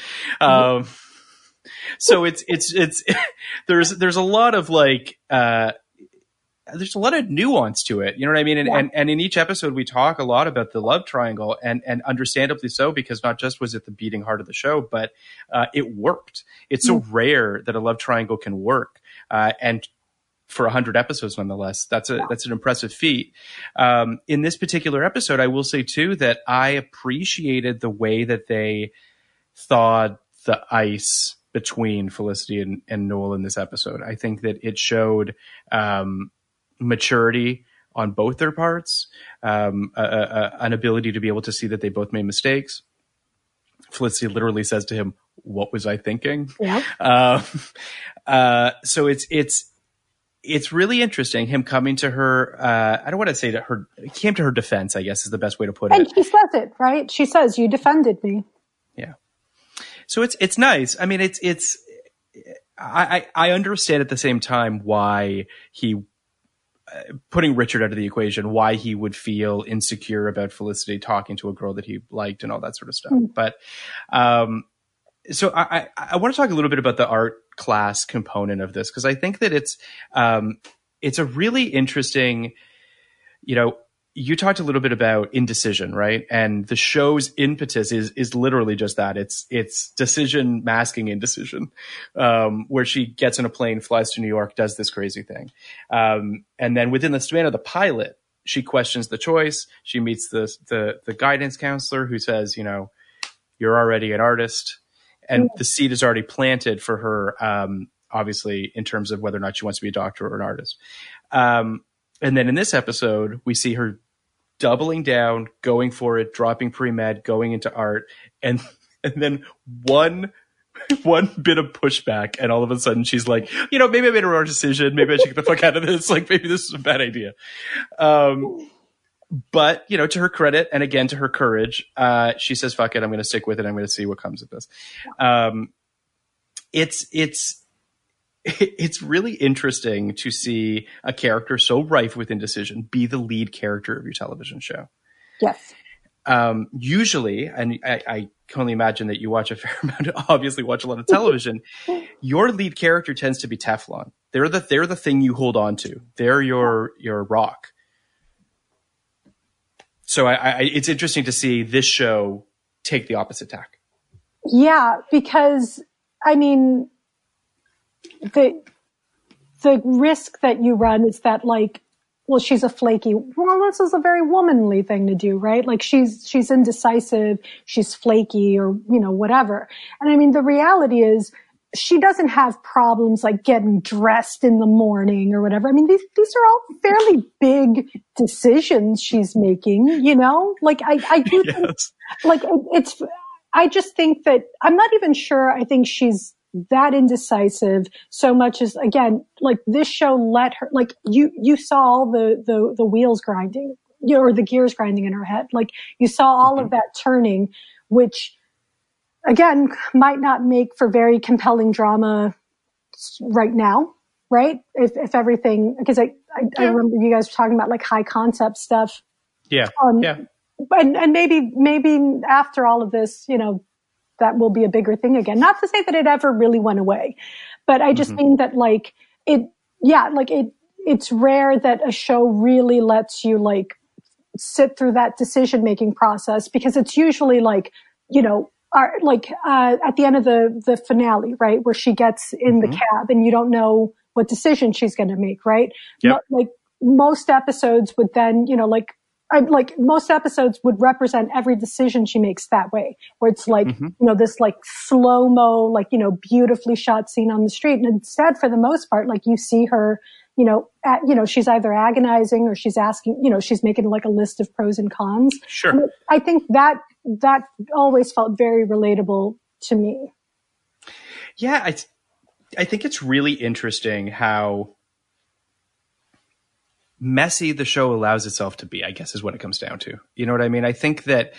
[SPEAKER 4] So it's there's a lot of like, there's a lot of nuance to it. You know what I mean? And in each episode, we talk a lot about the love triangle, and understandably so, because not just was it the beating heart of the show, but it worked. It's so rare that a love triangle can work. And for 100 episodes, nonetheless, that's an impressive feat. In this particular episode, I will say too, that I appreciated the way that they thawed the ice between Felicity and Noel in this episode. I think that it showed, maturity on both their parts, an ability to be able to see that they both made mistakes. Felicity literally says to him, "What was I thinking?" Yeah. So it's really interesting, him coming to her. I don't want to say that he came to her defense, I guess is the best way to put it.
[SPEAKER 5] And she says it, right? She says, "You defended me."
[SPEAKER 4] Yeah. So it's nice. I mean, I understand at the same time why he, putting Richard out of the equation, why he would feel insecure about Felicity talking to a girl that he liked and all that sort of stuff. But so I want to talk a little bit about the art class component of this, because I think that it's a really interesting, you know, you talked a little bit about indecision, right? And the show's impetus is literally just that. It's decision masking indecision, where she gets in a plane, flies to New York, does this crazy thing. And then within the span of the pilot, she questions the choice. She meets the guidance counselor who says, you know, you're already an artist, and the seed is already planted for her, obviously, in terms of whether or not she wants to be a doctor or an artist. And then in this episode, we see her doubling down, going for it, dropping pre-med, going into art, and then one bit of pushback, and all of a sudden she's like, you know, maybe I made a wrong decision. Maybe I should get the fuck out of this. Like, maybe this is a bad idea. But, you know, to her credit, and again, to her courage, she says, fuck it, I'm going to stick with it. I'm going to see what comes of this. It's really interesting to see a character so rife with indecision be the lead character of your television show.
[SPEAKER 5] Yes.
[SPEAKER 4] usually, and I can only imagine that you watch a fair amount, obviously watch a lot of television, your lead character tends to be Teflon. They're the thing you hold on to. They're your rock. So it's interesting to see this show take the opposite tack.
[SPEAKER 5] Yeah, because I mean, the risk that you run is that, like, well, she's a flaky. Well, this is a very womanly thing to do, right? Like, she's indecisive, she's flaky, or, you know, whatever. And I mean, the reality is, she doesn't have problems like getting dressed in the morning or whatever. I mean, these are all fairly big decisions she's making, you know? Like, I do think, like, I just think that, I'm not even sure I think she's that indecisive so much as, again, like, this show let her, like, you saw all the wheels grinding, you know, or the gears grinding in her head. Like, you saw all of that turning, which, again, might not make for very compelling drama right now, right? If everything, because I remember you guys were talking about, like, high concept stuff.
[SPEAKER 4] Yeah.
[SPEAKER 5] And maybe after all of this, you know, that will be a bigger thing again. Not to say that it ever really went away, but I just mean that, like, it's rare that a show really lets you, like, sit through that decision-making process, because it's usually, like, you know, at the end of the finale, right, where she gets in the cab and you don't know what decision she's going to make, right?
[SPEAKER 4] Yep.
[SPEAKER 5] Like, most episodes would then, you know, like most episodes would represent every decision she makes that way, where it's like, you know, this, like, slow-mo, like, you know, beautifully shot scene on the street. And instead, for the most part, like, you see her, you know, she's either agonizing or she's asking, you know, she's making, like, a list of pros and cons.
[SPEAKER 4] Sure.
[SPEAKER 5] And I think that always felt very relatable to me.
[SPEAKER 4] Yeah. I think it's really interesting how messy the show allows itself to be, I guess, is what it comes down to. You know what I mean? I think that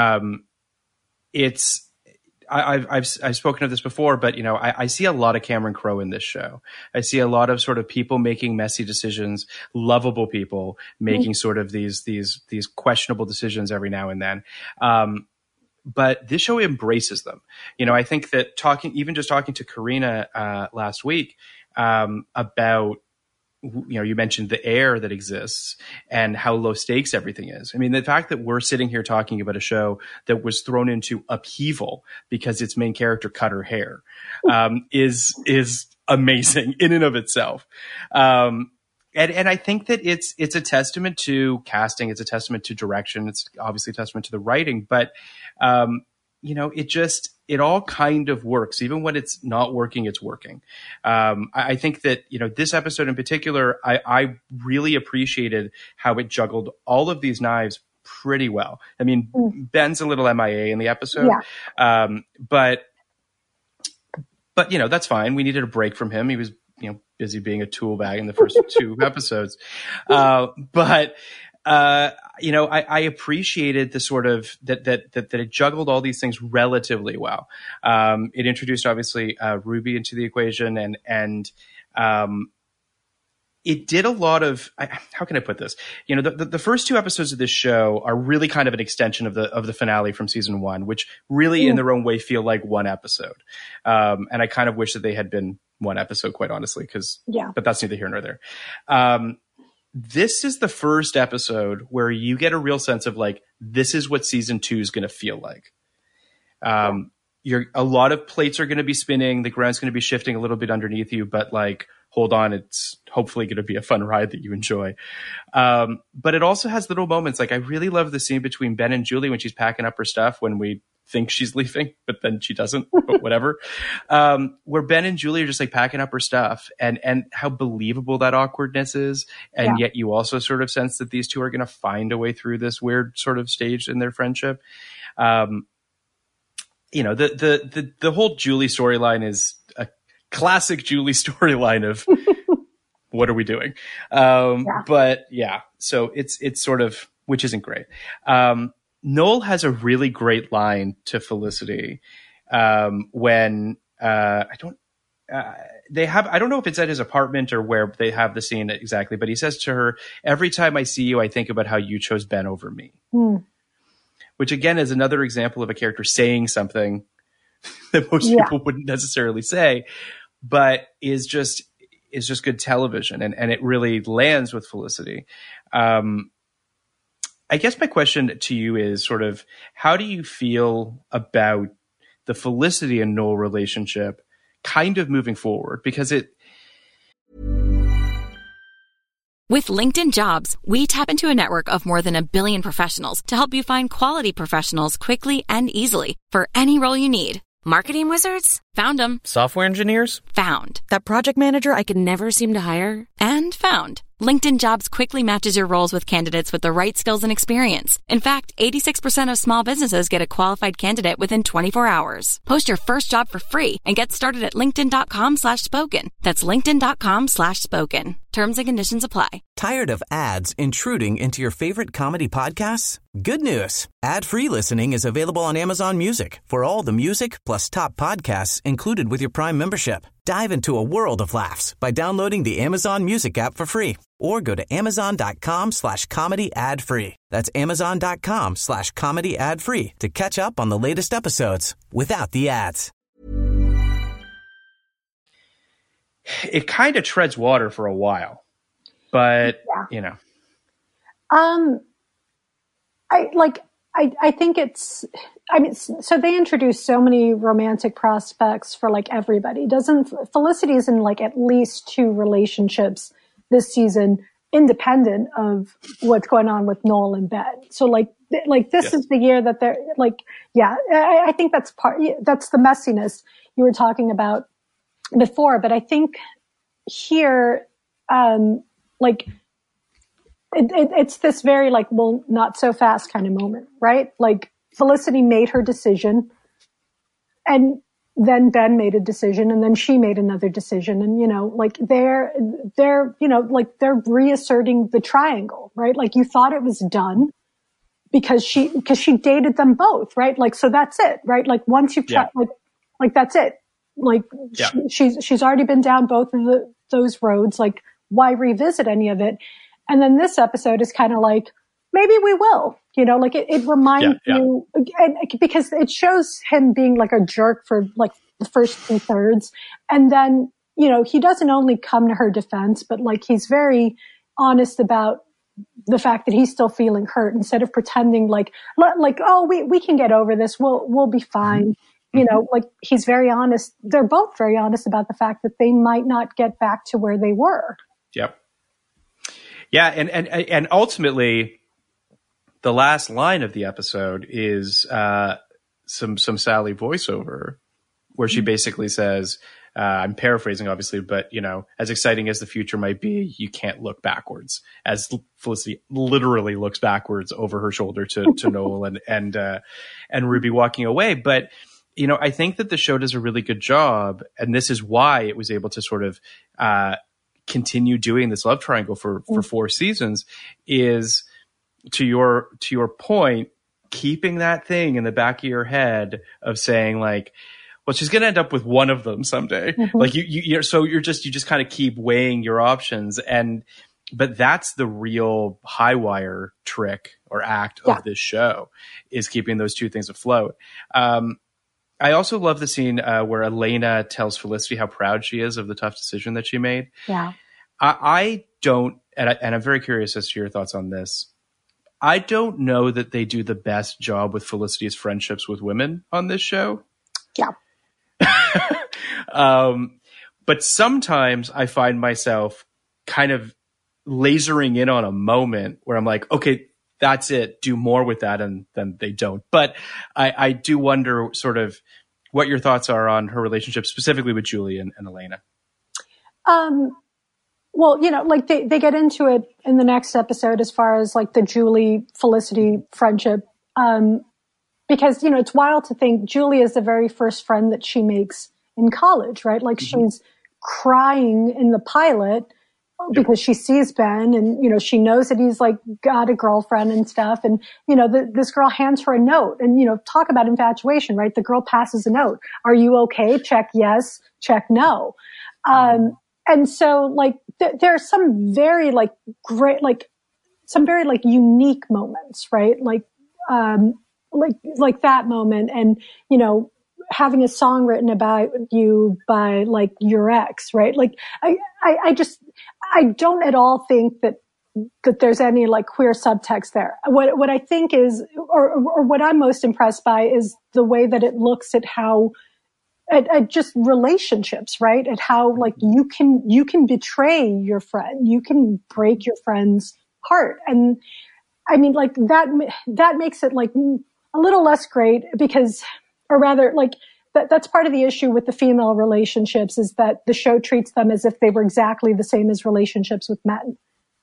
[SPEAKER 4] I've spoken of this before, but, you know, I see a lot of Cameron Crowe in this show. I see a lot of sort of people making messy decisions, lovable people making sort of these questionable decisions every now and then. But this show embraces them. You know, I think that talking to Karina last week about, you know, you mentioned the air that exists and how low stakes everything is. I mean, the fact that we're sitting here talking about a show that was thrown into upheaval because its main character cut her hair is amazing in and of itself. And I think that it's a testament to casting. It's a testament to direction. It's obviously a testament to the writing, but, you know, it all kind of works. Even when it's not working, it's working. I think that, you know, this episode in particular, I really appreciated how it juggled all of these knives pretty well. I mean, Ben's a little MIA in the episode, but, you know, that's fine. We needed a break from him. He was, you know, busy being a tool bag in the first two episodes. But you know, I appreciated the sort of that it juggled all these things relatively well. It introduced obviously Ruby into the equation, and it did a lot of, how can I put this? You know, the first two episodes of this show are really kind of an extension of the finale from season one, which really in their own way feel like one episode. And I kind of wish that they had been one episode, quite honestly, but that's neither here nor there. This is the first episode where you get a real sense of, like, this is what season 2 is going to feel like. A lot of plates are going to be spinning. The ground's going to be shifting a little bit underneath you, but, like, hold on. It's hopefully going to be a fun ride that you enjoy. But it also has little moments. Like, I really love the scene between Ben and Julie when she's packing up her stuff when we think she's leaving, but then she doesn't, but whatever. Where Ben and Julie are just, like, packing up her stuff, and how believable that awkwardness is. And yet you also sort of sense that these two are going to find a way through this weird sort of stage in their friendship. You know, the whole Julie storyline is a classic Julie storyline of what are we doing? But yeah, so it's sort of, which isn't great. Noel has a really great line to Felicity when I don't know if it's at his apartment or where they have the scene exactly, but he says to her, "Every time I see you, I think about how you chose Ben over me." which again is another example of a character saying something that most people wouldn't necessarily say, but is just good television, and it really lands with Felicity. I guess my question to you is sort of, how do you feel about the Felicity and Noel relationship kind of moving forward? Because
[SPEAKER 6] With LinkedIn Jobs, we tap into a network of more than 1 billion professionals to help you find quality professionals quickly and easily for any role you need. Marketing wizards? Found them.
[SPEAKER 7] Software engineers?
[SPEAKER 6] Found. That project manager I could never seem to hire? And found. LinkedIn Jobs quickly matches your roles with candidates with the right skills and experience. In fact, 86% of small businesses get a qualified candidate within 24 hours. Post your first job for free and get started at linkedin.com/spoken. That's linkedin.com/spoken. Terms and conditions apply.
[SPEAKER 8] Tired of ads intruding into your favorite comedy podcasts? Good news. Ad-free listening is available on Amazon Music for all the music plus top podcasts included with your Prime membership. Dive into a world of laughs by downloading the Amazon Music app for free or go to amazon.com/comedy ad-free. That's amazon.com/comedy ad-free to catch up on the latest episodes without the ads.
[SPEAKER 4] it kind of treads water for a while, but you know.
[SPEAKER 5] I think it's, I mean, so they introduce so many romantic prospects for like everybody. Felicity's in like at least 2 relationships this season, independent of what's going on with Noel and Ben. So like this is the year that they're like, I think that's that's the messiness you were talking about before. But I think here, it's this very like, well, not so fast kind of moment, right? Like Felicity made her decision and then Ben made a decision and then she made another decision. And, you know, like they're, you know, like they're reasserting the triangle, right? Like you thought it was done because she dated them both, right? Like, so that's it, right? Like once you've tried, like that's it. Like she's already been down both of those roads. Like why revisit any of it? And then this episode is kind of like, maybe we will, you know, like it reminds you, and because it shows him being like a jerk for like the first 2/3. And then, you know, he doesn't only come to her defense, but like he's very honest about the fact that he's still feeling hurt instead of pretending like, oh, we can get over this. We'll be fine. You know, like he's very honest. They're both very honest about the fact that they might not get back to where they were.
[SPEAKER 4] Yep. Yeah, and ultimately, the last line of the episode is some Sally voiceover, where she basically says, I'm paraphrasing, obviously, but you know, as exciting as the future might be, you can't look backwards. As Felicity literally looks backwards over her shoulder to Noel and Ruby walking away. But you know, I think that the show does a really good job, and this is why it was able to sort of continue doing this love triangle for 4 seasons, is to your point, keeping that thing in the back of your head of saying like, well, she's going to end up with one of them someday. Mm-hmm. Like you just kind of keep weighing your options. But that's the real high wire trick or act of this show, is keeping those two things afloat. I also love the scene where Elena tells Felicity how proud she is of the tough decision that she made. Yeah, I don't, and I'm very curious as to your thoughts on this. I don't know that they do the best job with Felicity's friendships with women on this show.
[SPEAKER 5] Yeah.
[SPEAKER 4] But sometimes I find myself kind of lasering in on a moment where I'm like, okay, that's it. Do more with that. And then they don't. But I do wonder sort of what your thoughts are on her relationship, specifically with Julie and Elena.
[SPEAKER 5] Well, you know, like they get into it in the next episode as far as like the Julie Felicity friendship. Because, you know, it's wild to think Julie is the very first friend that she makes in college, right? Like she's crying in the pilot because she sees Ben and, you know, she knows that he's like got a girlfriend and stuff. And, you know, this girl hands her a note and, you know, talk about infatuation, right? The girl passes a note. Are you okay? Check yes, check no. And so like there are some very like great, like some very like unique moments, right? Like, like that moment, and having a song written about you by like your ex, right? Like I don't at all think that there's any like queer subtext there. What I think is, or what I'm most impressed by is the way that it looks at how, at just relationships, right? At how like you can betray your friend, you can break your friend's heart. And I mean, like that makes it like a little less great because, or rather like that's part of the issue with the female relationships, is that the show treats them as if they were exactly the same as relationships with men.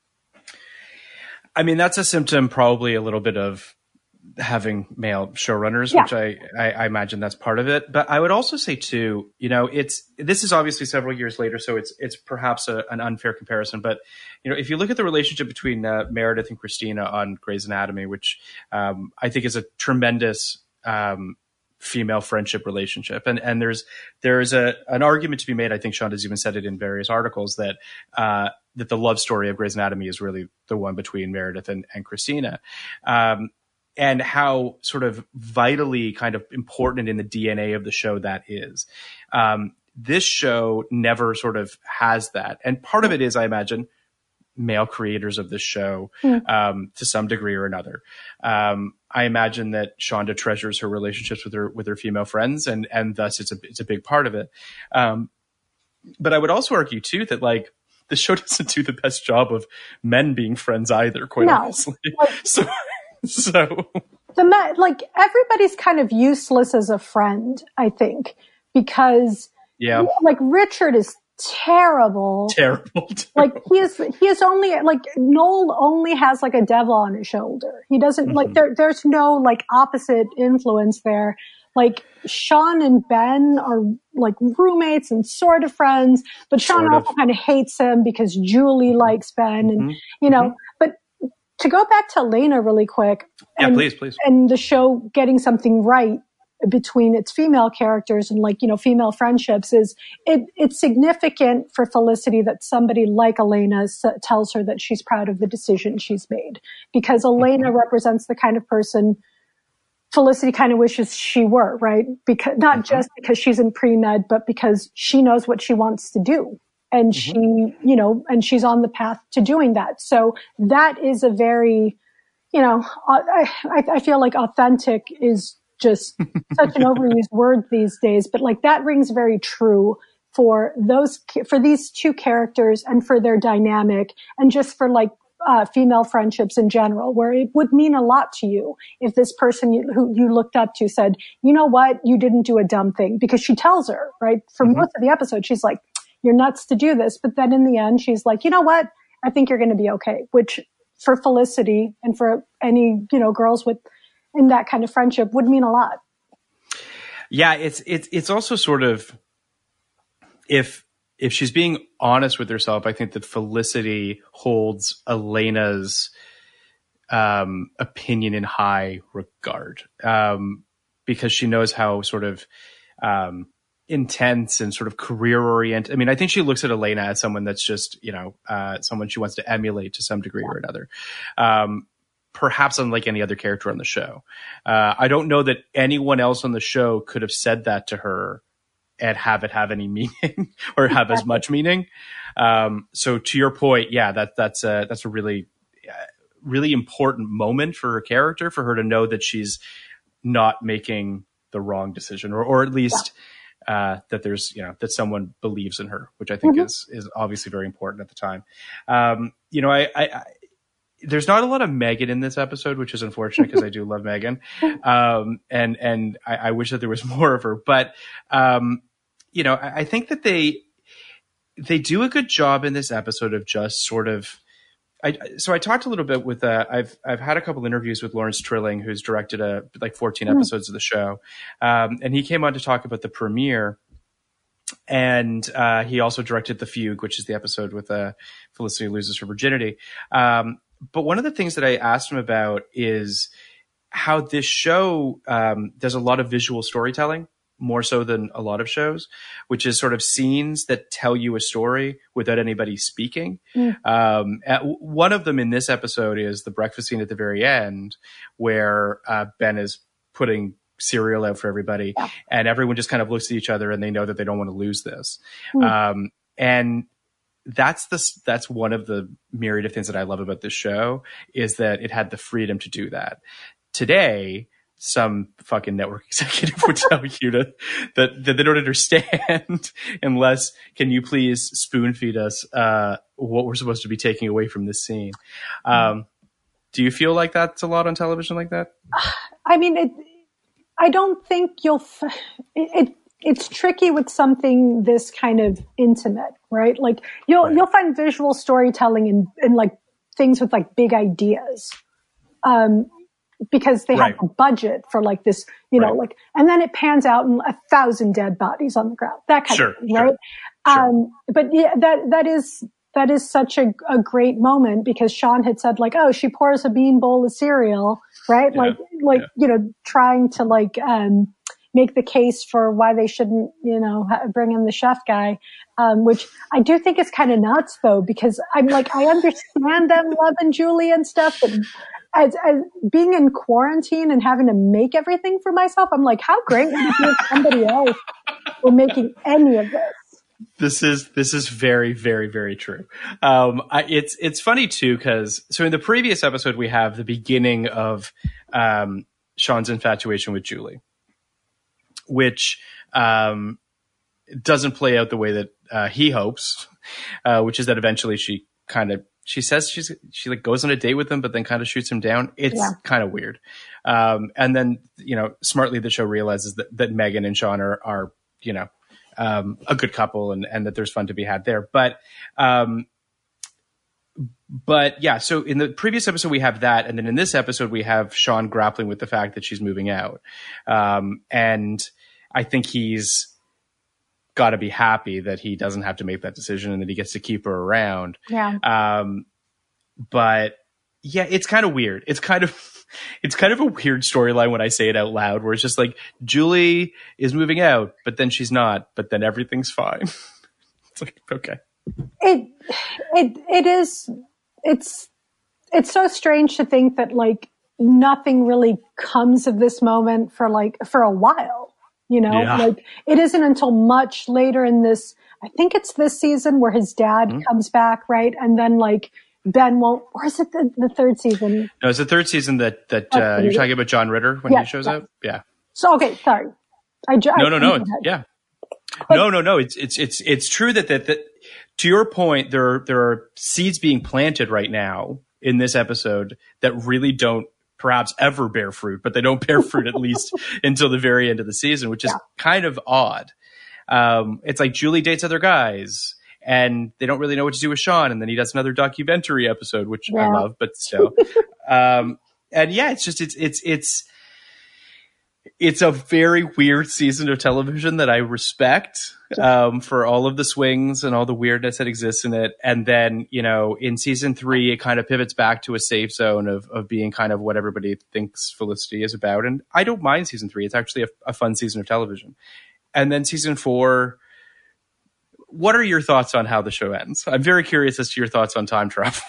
[SPEAKER 4] I mean, that's a symptom probably a little bit of having male showrunners, which I imagine that's part of it. But I would also say too, this is obviously several years later, so it's perhaps an unfair comparison. But, if you look at the relationship between Meredith and Christina on Grey's Anatomy, which I think is a tremendous female friendship relationship. And there's an argument to be made. I think Shonda's even said it in various articles that the love story of Grey's Anatomy is really the one between Meredith and Christina. And how sort of vitally kind of important in the DNA of the show that is. This show never sort of has that. And part of it is, I imagine, male creators of this show to some degree or another. I imagine that Shonda treasures her relationships with her female friends, and thus it's a big part of it. But I would also argue too that like the show doesn't do the best job of men being friends either, quite honestly. So
[SPEAKER 5] like everybody's kind of useless as a friend, I think, because like Richard is terrible. Like he is only like Noel only has like a devil on his shoulder. He doesn't like there's no like opposite influence there. Like Sean and Ben are like roommates and sort of friends, but Sean also kind of hates him because Julie likes Ben, and but to go back to Elena really quick. And,
[SPEAKER 4] please.
[SPEAKER 5] And the show getting something right between its female characters and like, female friendships is it's significant for Felicity that somebody like Elena tells her that she's proud of the decision she's made, because Elena represents the kind of person Felicity kind of wishes she were, right? Because not just because she's in pre-med, but because she knows what she wants to do. And she, and she's on the path to doing that. So that is a very, I feel like authentic is just such an overused word these days, but like that rings very true for these two characters and for their dynamic, and just for like female friendships in general, where it would mean a lot to you if this person who you looked up to said, you know what, you didn't do a dumb thing, because she tells her, right? For most of the episode, she's like, you're nuts to do this. But then in the end, she's like, you know what? I think you're going to be okay, which for Felicity and for any, girls in that kind of friendship would mean a lot.
[SPEAKER 4] Yeah. It's also sort of, if she's being honest with herself, I think that Felicity holds Elena's opinion in high regard, because she knows how sort of intense and sort of career oriented. I mean, I think she looks at Elena as someone that's just, someone she wants to emulate to some degree or another. Perhaps unlike any other character on the show. I don't know that anyone else on the show could have said that to her and have it have any meaning or have as much meaning. So to your point, that's a really, really important moment for her character, for her to know that she's not making the wrong decision, or at least that there's, that someone believes in her, which I think is obviously very important at the time. There's not a lot of Megan in this episode, which is unfortunate because I do love Megan. And I wish that there was more of her, but, I think that they do a good job in this episode of just sort of, so I talked a little bit with, I've had a couple interviews with Lawrence Trilling, who's directed 14 episodes of the show. And he came on to talk about the premiere, and he also directed The Fugue, which is the episode with Felicity loses her virginity. But one of the things that I asked him about is how this show does a lot of visual storytelling, more so than a lot of shows, which is sort of scenes that tell you a story without anybody speaking. One of them in this episode is the breakfast scene at the very end, where Ben is putting cereal out for everybody, and everyone just kind of looks at each other and they know that they don't want to lose this. And that's one of the myriad of things that I love about this show, is that it had the freedom to do that. Today, some fucking network executive would tell you that they don't understand unless, can you please spoon feed us what we're supposed to be taking away from this scene. Do you feel like that's a lot on television like that?
[SPEAKER 5] I mean, I don't think it's tricky with something this kind of intimate, right? Like you'll find visual storytelling in like things with like big ideas. Because they have a budget for like this, like, and then it pans out and 1,000 dead bodies on the ground, that kind of thing, right? Sure. But yeah, that is such a great moment, because Sean had said like, oh, she pours a bean bowl of cereal, right? Yeah. Trying to like, make the case for why they shouldn't, bring in the chef guy, which I do think is kind of nuts though, because I'm like, I understand them loving Julie and stuff, but as being in quarantine and having to make everything for myself, I'm like, how great would it be if somebody else were making any of this?
[SPEAKER 4] This is very, very, very true. It's funny too, because so in the previous episode we have the beginning of Sean's infatuation with Julie, which doesn't play out the way that he hopes, which is that eventually she says she like goes on a date with him, but then kind of shoots him down. It's kind of weird. And then, smartly the show realizes that Megan and Sean are a good couple and that there's fun to be had there. But yeah, so in the previous episode we have that. And then in this episode we have Sean grappling with the fact that she's moving out. And I think he's got to be happy that he doesn't have to make that decision and that he gets to keep her around. Yeah. But yeah, it's kind of weird. It's kind of a weird storyline when I say it out loud, where it's just like Julie is moving out, but then she's not, but then everything's fine. It's like, okay.
[SPEAKER 5] It is, it's so strange to think that like nothing really comes of this moment for a while. Like it isn't until much later in this, I think it's this season, where his dad comes back, right? And then like Ben won't, or is it the third season? No,
[SPEAKER 4] it's the third season that you're talking about John Ritter when he shows up. Yeah.
[SPEAKER 5] So, okay, sorry.
[SPEAKER 4] No. Yeah. But, no. It's true that to your point, there are seeds being planted right now in this episode that really don't perhaps ever bear fruit, but they don't bear fruit at least until the very end of the season, which is kind of odd. It's like Julie dates other guys and they don't really know what to do with Sean. And then he does another documentary episode, which I love, but still. And yeah, it's just, it's a very weird season of television that I respect, for all of the swings and all the weirdness that exists in it. And then, in season 3, it kind of pivots back to a safe zone of being kind of what everybody thinks Felicity is about. And I don't mind season 3. It's actually a fun season of television. And then season 4, what are your thoughts on how the show ends? I'm very curious as to your thoughts on time travel.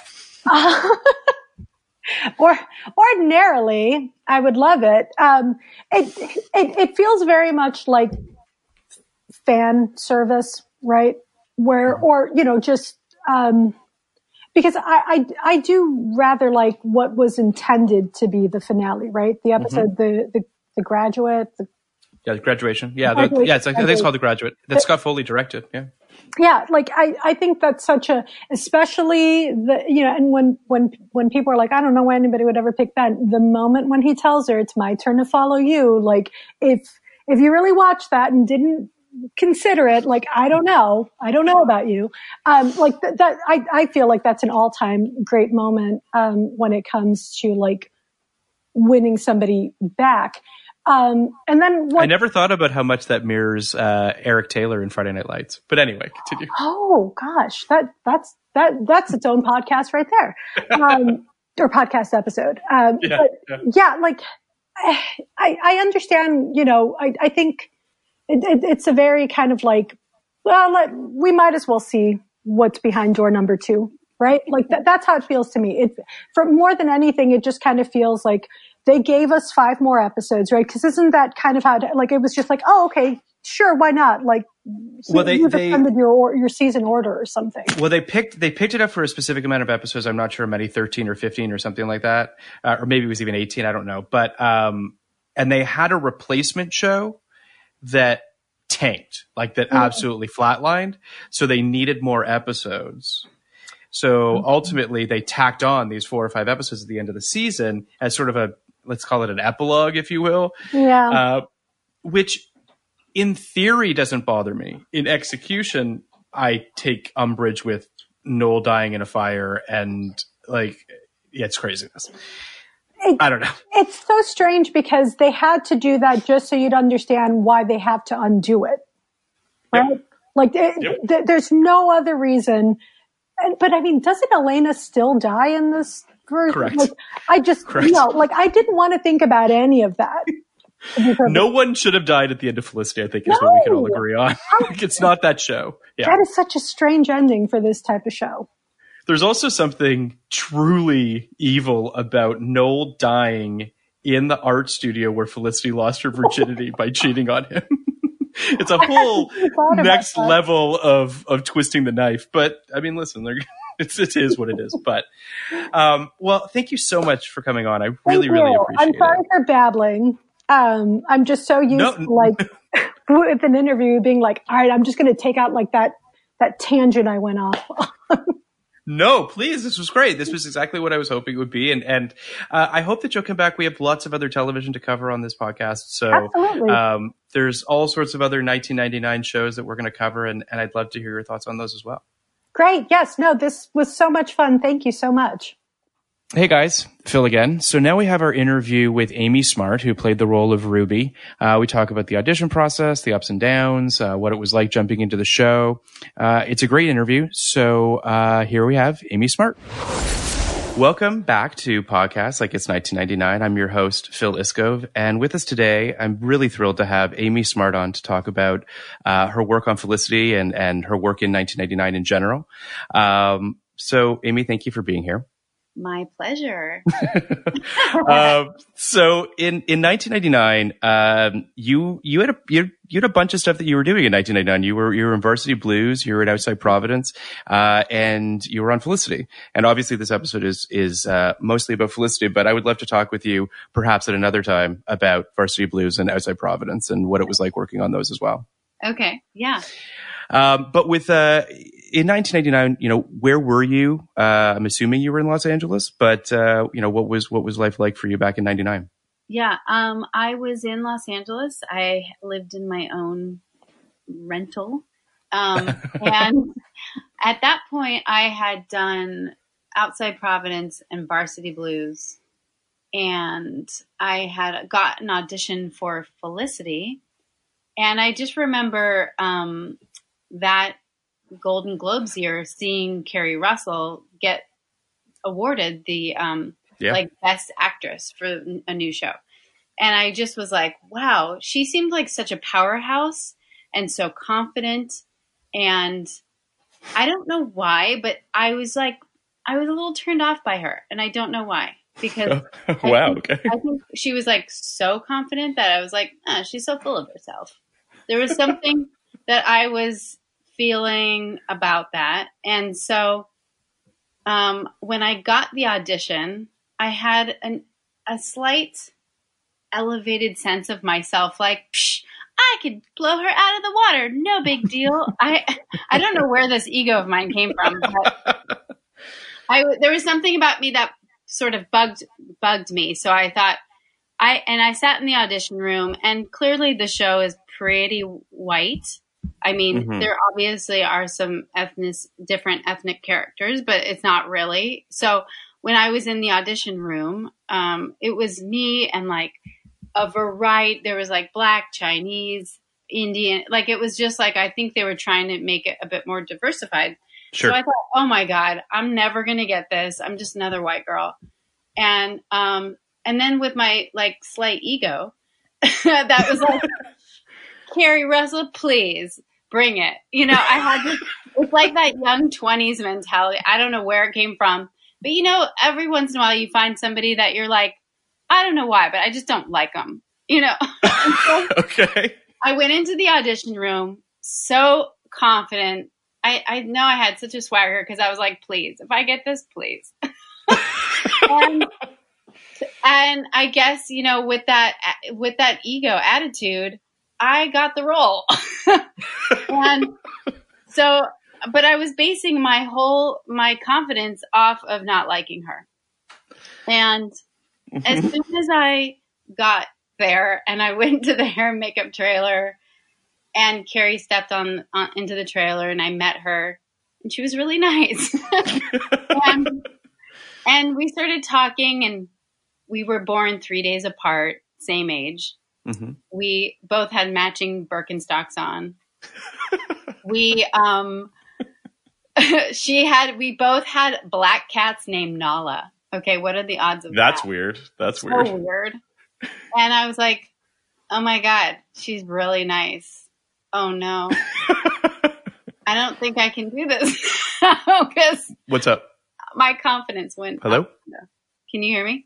[SPEAKER 5] Or ordinarily, I would love it. It feels very much like fan service, right? Just because I do rather like what was intended to be the finale, right? The episode, the graduate.
[SPEAKER 4] The graduation. Yeah, I think it's called The Graduate. That Scott Foley directed. Yeah.
[SPEAKER 5] Yeah, like I think that's such especially and when people are like, I don't know why anybody would ever pick that. The moment when he tells her it's my turn to follow you, like if you really watched that and didn't consider it, like I don't know about you, like that I feel like that's an all-time great moment when it comes to like winning somebody back. And then
[SPEAKER 4] I never thought about how much that mirrors Eric Taylor in Friday Night Lights. But anyway, continue.
[SPEAKER 5] Oh gosh, that's its own podcast right there, or podcast episode. Like I understand. I think it's a very kind of like, well, we might as well see what's behind door number 2. Right? Like that's how it feels to me. For more than anything, it just kind of feels like they gave us 5 more episodes, right? Because isn't that kind of how, like, it was just like, oh, okay, sure, why not? Like,
[SPEAKER 4] well, they
[SPEAKER 5] extended your season order or something.
[SPEAKER 4] Well, they picked it up for a specific amount of episodes. I'm not sure, maybe 13 or 15 or something like that, or maybe it was even 18. I don't know. But and they had a replacement show that tanked, like that absolutely flatlined. So they needed more episodes. So ultimately, they tacked on these 4 or 5 episodes at the end of the season as sort of a, let's call it an epilogue, if you will.
[SPEAKER 5] Yeah.
[SPEAKER 4] Which in theory doesn't bother me. In execution, I take umbrage with Noel dying in a fire and it's craziness. I don't know.
[SPEAKER 5] It's so strange because they had to do that just so you'd understand why they have to undo it. Right? Yep. Like there's no other reason. But I mean, doesn't Elena still die in this version?
[SPEAKER 4] Correct.
[SPEAKER 5] Like, I just, I didn't want to think about any of that.
[SPEAKER 4] No one should have died at the end of Felicity, I think is what we can all agree on. It's not that show. Yeah.
[SPEAKER 5] That is such a strange ending for this type of show.
[SPEAKER 4] There's also something truly evil about Noel dying in the art studio where Felicity lost her virginity by cheating on him. It's a whole next level of twisting the knife. But I mean, listen, it is what it is. But well, thank you so much for coming on. I really appreciate it.
[SPEAKER 5] I'm sorry for babbling. I'm just so used to with an interview being like, all right, I'm just going to take out like that tangent I went off on.
[SPEAKER 4] No, please. This was great. This was exactly what I was hoping it would be. And I hope that you'll come back. We have lots of other television to cover on this podcast. So there's all sorts of other 1999 shows that we're going to cover. And I'd love to hear your thoughts on those as well.
[SPEAKER 5] Great. Yes. No, this was so much fun. Thank you so much.
[SPEAKER 4] Hey guys, Phil again. So now we have our interview with Amy Smart, who played the role of Ruby. We talk about the audition process, the ups and downs, what it was like jumping into the show. It's a great interview. So here we have Amy Smart. Welcome back to Podcasts Like It's 1999. I'm your host, Phil Iskov. And with us today, I'm really thrilled to have Amy Smart on to talk about her work on Felicity and her work in 1999 in general. So Amy, thank you for being here.
[SPEAKER 7] My pleasure.
[SPEAKER 4] So in 1999, you had a bunch of stuff that you were doing in 1999. You were in Varsity Blues, you were at Outside Providence, and you were on Felicity. And obviously this episode is mostly about Felicity, but I would love to talk with you perhaps at another time about Varsity Blues and Outside Providence and what it was like working on those as well.
[SPEAKER 7] Okay. Yeah.
[SPEAKER 4] But with, in 1999, where were you? I'm assuming you were in Los Angeles, but, what was life like for you back in 99?
[SPEAKER 7] Yeah. I was in Los Angeles. I lived in my own rental. And at that point I had done Outside Providence and Varsity Blues, and I had got an audition for Felicity. And I just remember, that Golden Globes year, seeing Kerry Russell get awarded the Best Actress for a new show. And I just was like, wow, she seemed like such a powerhouse and so confident. And I don't know why, but I was a little turned off by her. And I don't know why. Because
[SPEAKER 4] wow,
[SPEAKER 7] I think she was like so confident that I was like, she's so full of herself. There was something that I was feeling about that. And so when I got the audition, I had a slight elevated sense of myself, like, psh, I could blow her out of the water. No big deal. I don't know where this ego of mine came from, but there was something about me that sort of bugged me. So I thought, I sat in the audition room, and clearly the show is pretty white. I mean, there obviously are some different ethnic characters, but it's not really. So when I was in the audition room, it was me and like a variety. There was like Black, Chinese, Indian. Like it was just like, I think they were trying to make it a bit more diversified.
[SPEAKER 4] Sure.
[SPEAKER 7] So I thought, oh my God, I'm never going to get this. I'm just another white girl. And then with my like slight ego, that was like, Kerry Russell, please bring it. I had this, it's like that young 20s mentality. I don't know where it came from, but every once in a while you find somebody that you're like, I don't know why, but I just don't like him,
[SPEAKER 4] Okay.
[SPEAKER 7] I went into the audition room so confident. I know I had such a swagger because I was like, please, if I get this, please. and I guess, with that ego attitude, I got the role. And so, but I was basing my confidence off of not liking her. And as soon as I got there and I went to the hair and makeup trailer and Carrie stepped into the trailer and I met her and she was really nice. and we started talking and we were born 3 days apart, same age. Mm-hmm. We both had matching Birkenstocks on. We both had black cats named Nala. Okay, what are the odds of that?
[SPEAKER 4] That's weird. That's weird.
[SPEAKER 7] So weird. And I was like, oh my God, she's really nice. Oh no. I don't think I can do this. Because
[SPEAKER 4] what's up?
[SPEAKER 7] My confidence went
[SPEAKER 4] Hello?
[SPEAKER 7] up. Can you hear me?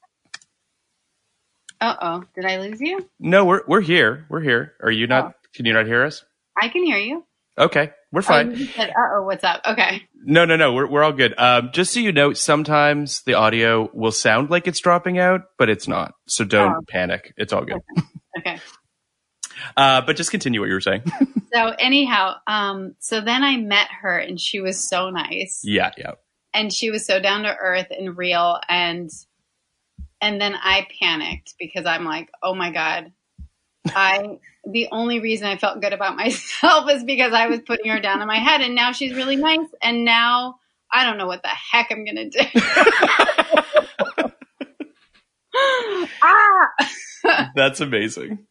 [SPEAKER 7] Uh-oh. Did I lose you?
[SPEAKER 4] No, we're here. We're here. Are you not? Can you not hear us?
[SPEAKER 7] I can hear you.
[SPEAKER 4] Okay, we're fine.
[SPEAKER 7] You said, uh-oh, what's up? Okay.
[SPEAKER 4] No. We're all good. Just so you know, sometimes the audio will sound like it's dropping out, but it's not. So don't panic. It's all good.
[SPEAKER 7] Okay.
[SPEAKER 4] But just continue what you were saying.
[SPEAKER 7] So anyhow, so then I met her and she was so nice.
[SPEAKER 4] Yeah.
[SPEAKER 7] And she was so down to earth and real. And then I panicked because I'm like, oh my God, the only reason I felt good about myself is because I was putting her down in my head and now she's really nice. And now I don't know what the heck I'm going to do.
[SPEAKER 4] That's amazing.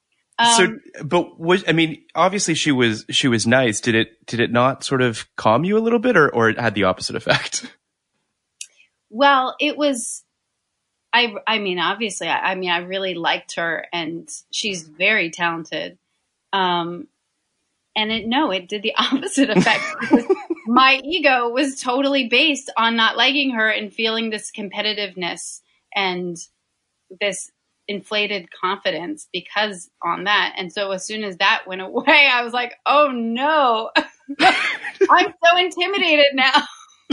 [SPEAKER 4] Obviously she was nice. Did it not sort of calm you a little bit or it had the opposite effect? Well,
[SPEAKER 7] it was, obviously, I really liked her and she's very talented. And it did the opposite effect. My ego was totally based on not liking her and feeling this competitiveness and this inflated confidence because on that. And so as soon as that went away, I was like, oh no, I'm so intimidated now.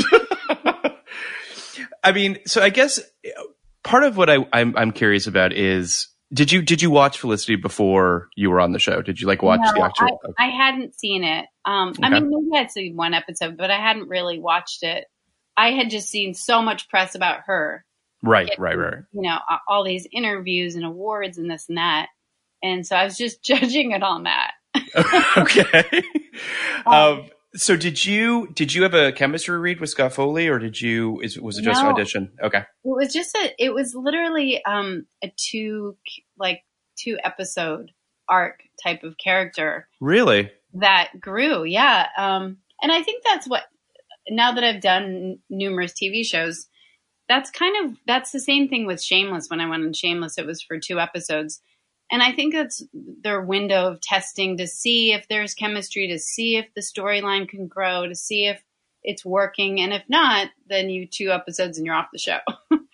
[SPEAKER 4] So I guess part of what I'm curious about is, did you watch Felicity before you were on the show? Did you watch the actual?
[SPEAKER 7] I hadn't seen it. Okay. Maybe I'd seen one episode, but I hadn't really watched it. I had just seen so much press about her.
[SPEAKER 4] Right.
[SPEAKER 7] All these interviews and awards and this and that. And so I was just judging it on that.
[SPEAKER 4] Okay. So did you have a chemistry read with Scott Foley or was it just an audition? Okay.
[SPEAKER 7] It was literally a two episode arc type of character.
[SPEAKER 4] Really?
[SPEAKER 7] That grew. Yeah. And I think that's what, now that I've done numerous TV shows, that's the same thing with Shameless. When I went on Shameless, it was for 2 episodes. And I think that's their window of testing to see if there's chemistry, to see if the storyline can grow, to see if it's working. And if not, then 2 episodes and you're off the show.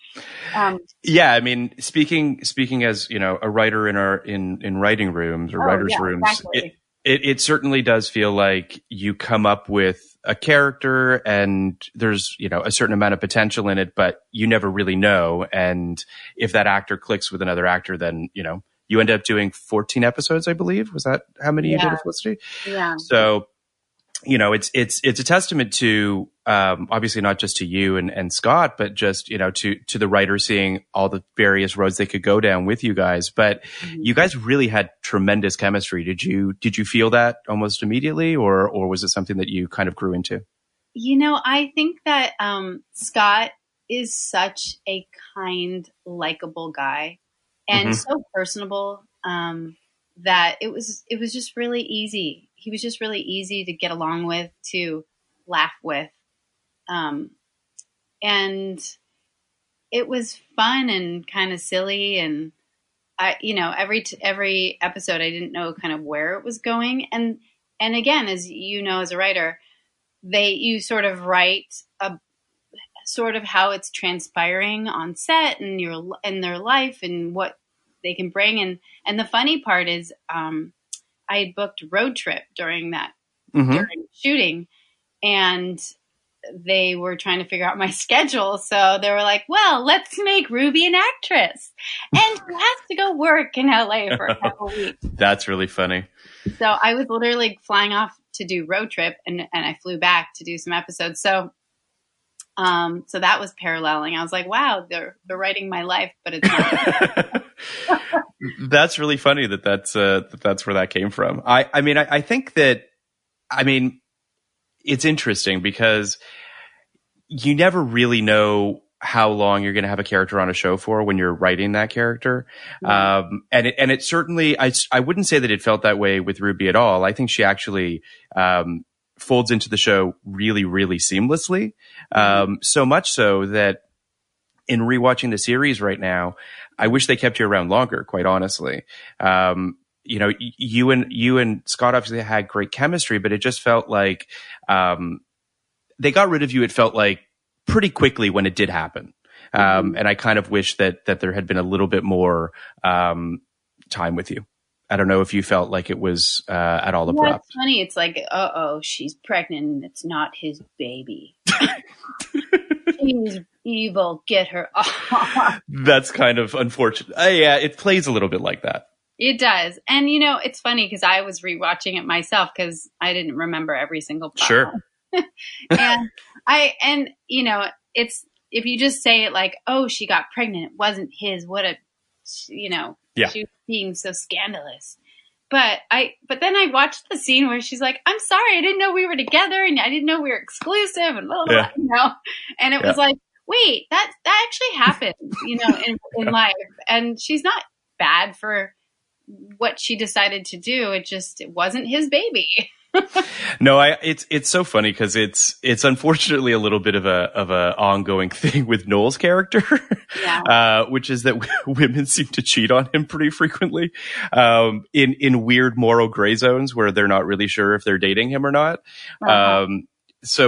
[SPEAKER 4] Speaking as, a writer in writing rooms or writers' rooms, exactly. It certainly does feel like you come up with a character and there's, a certain amount of potential in it, but you never really know. And if that actor clicks with another actor, then, you end up doing 14 episodes, I believe. Was that how many you did of Felicity?
[SPEAKER 7] Yeah.
[SPEAKER 4] So, it's a testament to, obviously not just to you and Scott, but just, to the writer seeing all the various roads they could go down with you guys. But you guys really had tremendous chemistry. Did you feel that almost immediately or was it something that you kind of grew into?
[SPEAKER 7] I think that, Scott is such a kind, likable guy and so personable, that it was just really easy. He was just really easy to get along with, to laugh with. And it was fun and kind of silly. And every episode I didn't know kind of where it was going. And again, as you know, as a writer, you sort of write sort of how it's transpiring on set and their life and what they can bring. And the funny part is, I had booked Road Trip during shooting, and they were trying to figure out my schedule. So they were like, well, let's make Ruby an actress, and she has to go work in LA for a couple weeks.
[SPEAKER 4] That's really funny.
[SPEAKER 7] So I was literally flying off to do Road Trip, and I flew back to do some episodes. So that was paralleling. I was like, wow, they're writing my life, but it's not.
[SPEAKER 4] That's really funny that's where that came from. I think that, it's interesting because you never really know how long you're going to have a character on a show for when you're writing that character. Mm-hmm. And it certainly, I wouldn't say that it felt that way with Ruby at all. I think she actually, folds into the show really, really seamlessly. So much so that in rewatching the series right now, I wish they kept you around longer, quite honestly. You and Scott obviously had great chemistry, but it just felt like, they got rid of you. It felt like pretty quickly when it did happen. And I kind of wish that there had been a little bit more, time with you. I don't know if you felt like it was, at all abrupt.
[SPEAKER 7] It's funny. It's like, she's pregnant and it's not his baby. She's evil. Get her off. That's
[SPEAKER 4] kind of unfortunate. Yeah, it plays a little bit like that.
[SPEAKER 7] It does. And, it's funny because I was rewatching it myself because I didn't remember every single plot.
[SPEAKER 4] Sure.
[SPEAKER 7] It's, if you just say it like, oh, she got pregnant, it wasn't his, she was being so scandalous. But then I watched the scene where she's like, I'm sorry, I didn't know we were together and I didn't know we were exclusive and blah, blah, blah, and it was like, wait, that actually happened, in life. And she's not bad for what she decided to do. It wasn't his baby.
[SPEAKER 4] No, it's so funny because it's unfortunately a little bit of a ongoing thing with Noel's character, which is that women seem to cheat on him pretty frequently, in weird moral gray zones where they're not really sure if they're dating him or not. So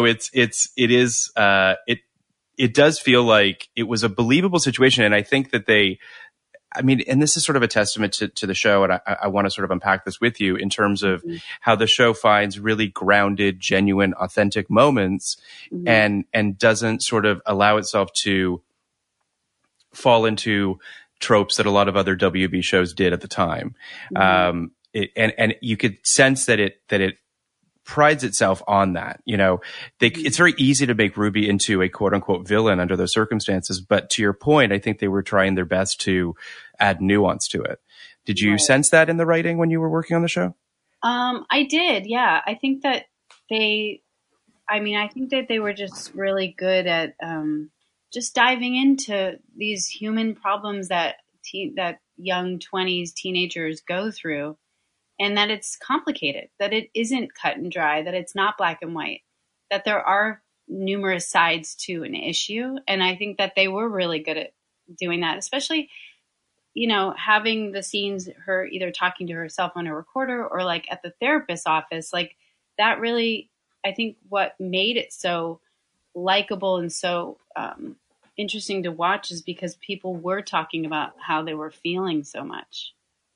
[SPEAKER 4] it does feel like it was a believable situation, and I think that and this is sort of a testament to the show, and I want to sort of unpack this with you in terms of how the show finds really grounded, genuine, authentic moments, and doesn't sort of allow itself to fall into tropes that a lot of other WB shows did at the time. And you could sense that it prides itself on that. It's very easy to make Ruby into a quote unquote villain under those circumstances. But to your point, I think they were trying their best to add nuance to it. Did you sense that in the writing when you were working on the show?
[SPEAKER 7] I did. Yeah. I think that they were just really good at, just diving into these human problems that young 20s teenagers go through. And that it's complicated, that it isn't cut and dry, that it's not black and white, that there are numerous sides to an issue. And I think that they were really good at doing that, especially, having the scenes, her either talking to herself on a recorder or like at the therapist's office, like that really, I think what made it so likable and so interesting to watch is because people were talking about how they were feeling so much.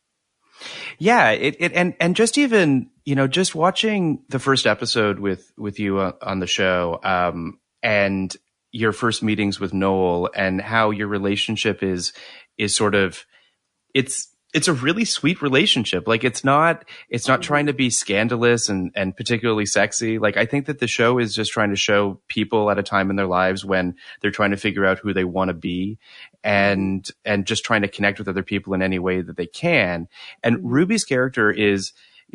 [SPEAKER 4] Yeah, and just even, just watching the first episode with you on the show, and your first meetings with Noel and how your relationship is sort of, it's a really sweet relationship. Like it's not trying to be scandalous and particularly sexy. Like I think that the show is just trying to show people at a time in their lives when they're trying to figure out who they want to be and just trying to connect with other people in any way that they can. And Ruby's character is,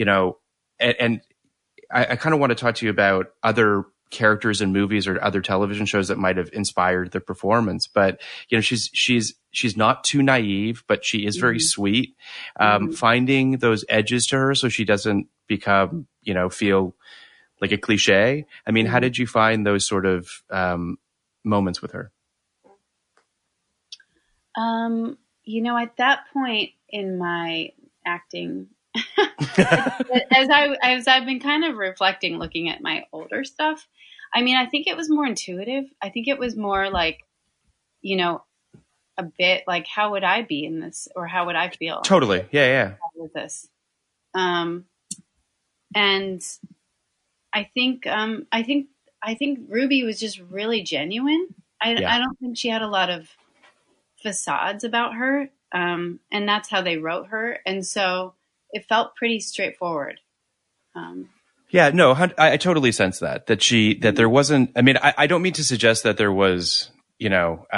[SPEAKER 4] and I kind of want to talk to you about other characters in movies or other television shows that might have inspired the performance. But, she's not too naive, but she is very sweet. Finding those edges to her so she doesn't become, feel like a cliche. I mean, how did you find those sort of moments with her?
[SPEAKER 7] At that point in my acting, as I've been kind of reflecting, looking at my older stuff, I mean, I think it was more intuitive. I think it was more like, you know, a bit like, how would I be in this, or how would I feel?
[SPEAKER 4] Totally. Yeah.
[SPEAKER 7] With this. And I think Ruby was just really genuine. I don't think she had a lot of facades about her. And that's how they wrote her. And so it felt pretty straightforward.
[SPEAKER 4] Yeah, no, I totally sense that there wasn't, I mean, I don't mean to suggest that there was, you know,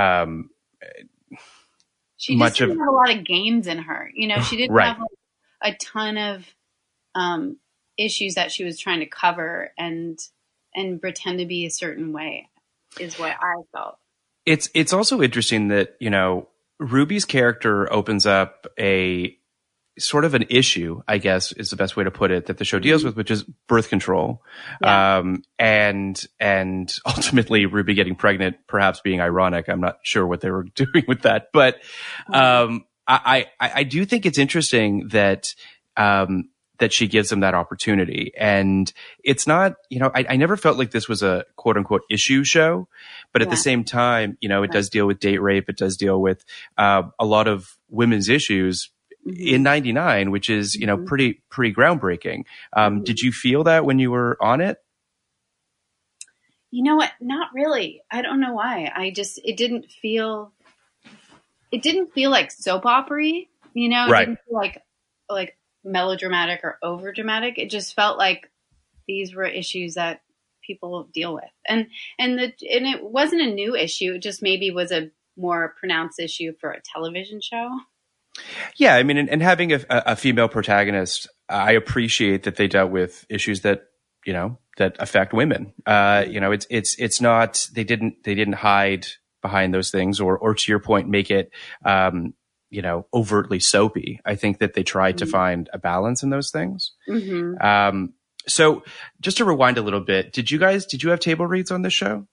[SPEAKER 7] she just didn't have a lot of games in her. You know, she didn't have a ton of issues that she was trying to cover and pretend to be a certain way, is what I felt.
[SPEAKER 4] It's also interesting that, you know, Ruby's character opens up a sort of an issue, I guess is the best way to put it, that the show deals with, which is birth control. Yeah. And ultimately Ruby getting pregnant, perhaps being ironic. I'm not sure what they were doing with that, but, I do think it's interesting that, that she gives them that opportunity. And it's not, you know, I never felt like this was a quote unquote issue show, but at the same time, you know, it does deal with date rape. It does deal with, a lot of women's issues in 99, which is, you know, pretty groundbreaking. Did you feel that when you were on it?
[SPEAKER 7] You know what? Not really. I don't know why. It didn't feel like soap opera-y, you know, it didn't feel like melodramatic or over dramatic. It just felt like these were issues that people deal with. And it wasn't a new issue. It just maybe was a more pronounced issue for a television show.
[SPEAKER 4] Yeah, I mean, and having a female protagonist, I appreciate that they dealt with issues that, you know, that affect women. You know, it's not, they didn't hide behind those things or to your point, make it, you know, overtly soapy. I think that they tried to find a balance in those things. So just to rewind a little bit, did you have table reads on this show?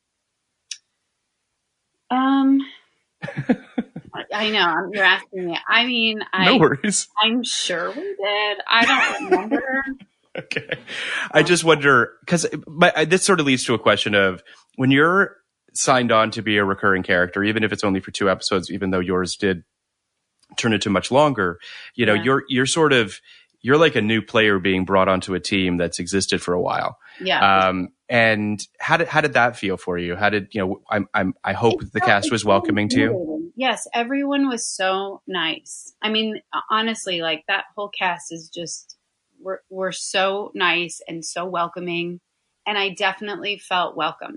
[SPEAKER 7] I know you're asking me. I mean,
[SPEAKER 4] no worries.
[SPEAKER 7] I'm sure we did. I don't remember.
[SPEAKER 4] Okay. I just wonder, because this sort of leads to a question of when you're signed on to be a recurring character, even if it's only for 2 episodes, even though yours did turn into much longer, you know, you're like a new player being brought onto a team that's existed for a while.
[SPEAKER 7] Yeah.
[SPEAKER 4] And how did that feel for you? How did, you know, I hope the cast was welcoming to you.
[SPEAKER 7] Yes. Everyone was so nice. I mean, honestly, like that whole cast is just, we're so nice and so welcoming. And I definitely felt welcomed.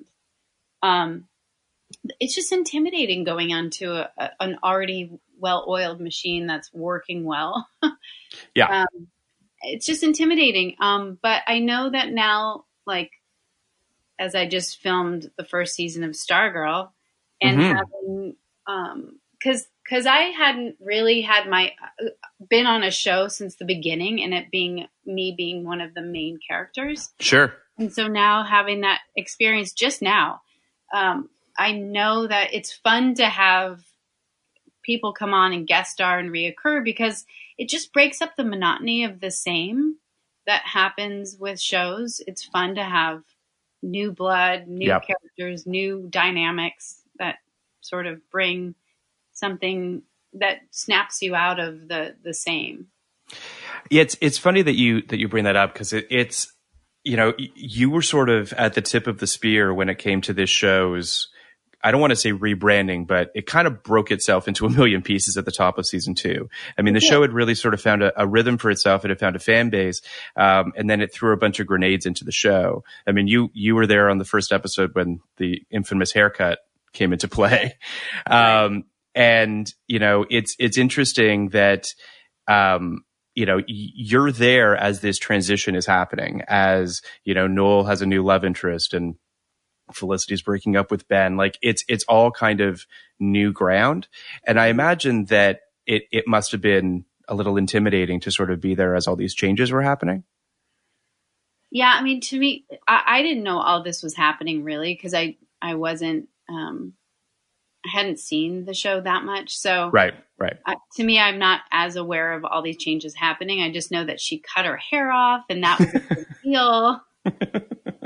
[SPEAKER 7] It's just intimidating going onto an already well-oiled machine that's working well.
[SPEAKER 4] Yeah.
[SPEAKER 7] It's just intimidating. But I know that now, like, as I just filmed the first season of Stargirl and having, cause I hadn't really had been on a show since the beginning and it being me being one of the main characters.
[SPEAKER 4] Sure.
[SPEAKER 7] And so now having that experience just now, I know that it's fun to have people come on and guest star and reoccur because it just breaks up the monotony of the same that happens with shows. It's fun to have new blood, new characters, new dynamics that sort of bring something that snaps you out of the same.
[SPEAKER 4] Yeah, it's funny that you bring that up because it's, you know, you were sort of at the tip of the spear when it came to this show's, I don't want to say rebranding, but it kind of broke itself into a million pieces at the top of season 2. I mean, the show had really sort of found a rhythm for itself. It had found a fan base. And then it threw a bunch of grenades into the show. I mean, you were there on the first episode when the infamous haircut came into play. And, you know, it's interesting that, you know, you're there as this transition is happening, as, you know, Noel has a new love interest and Felicity's breaking up with Ben. Like it's all kind of new ground. And I imagine that it must have been a little intimidating to sort of be there as all these changes were happening.
[SPEAKER 7] Yeah. I mean, to me, I didn't know all this was happening really. Cause I wasn't, I hadn't seen the show that much. So
[SPEAKER 4] right.
[SPEAKER 7] To me, I'm not as aware of all these changes happening. I just know that she cut her hair off and that was a big deal.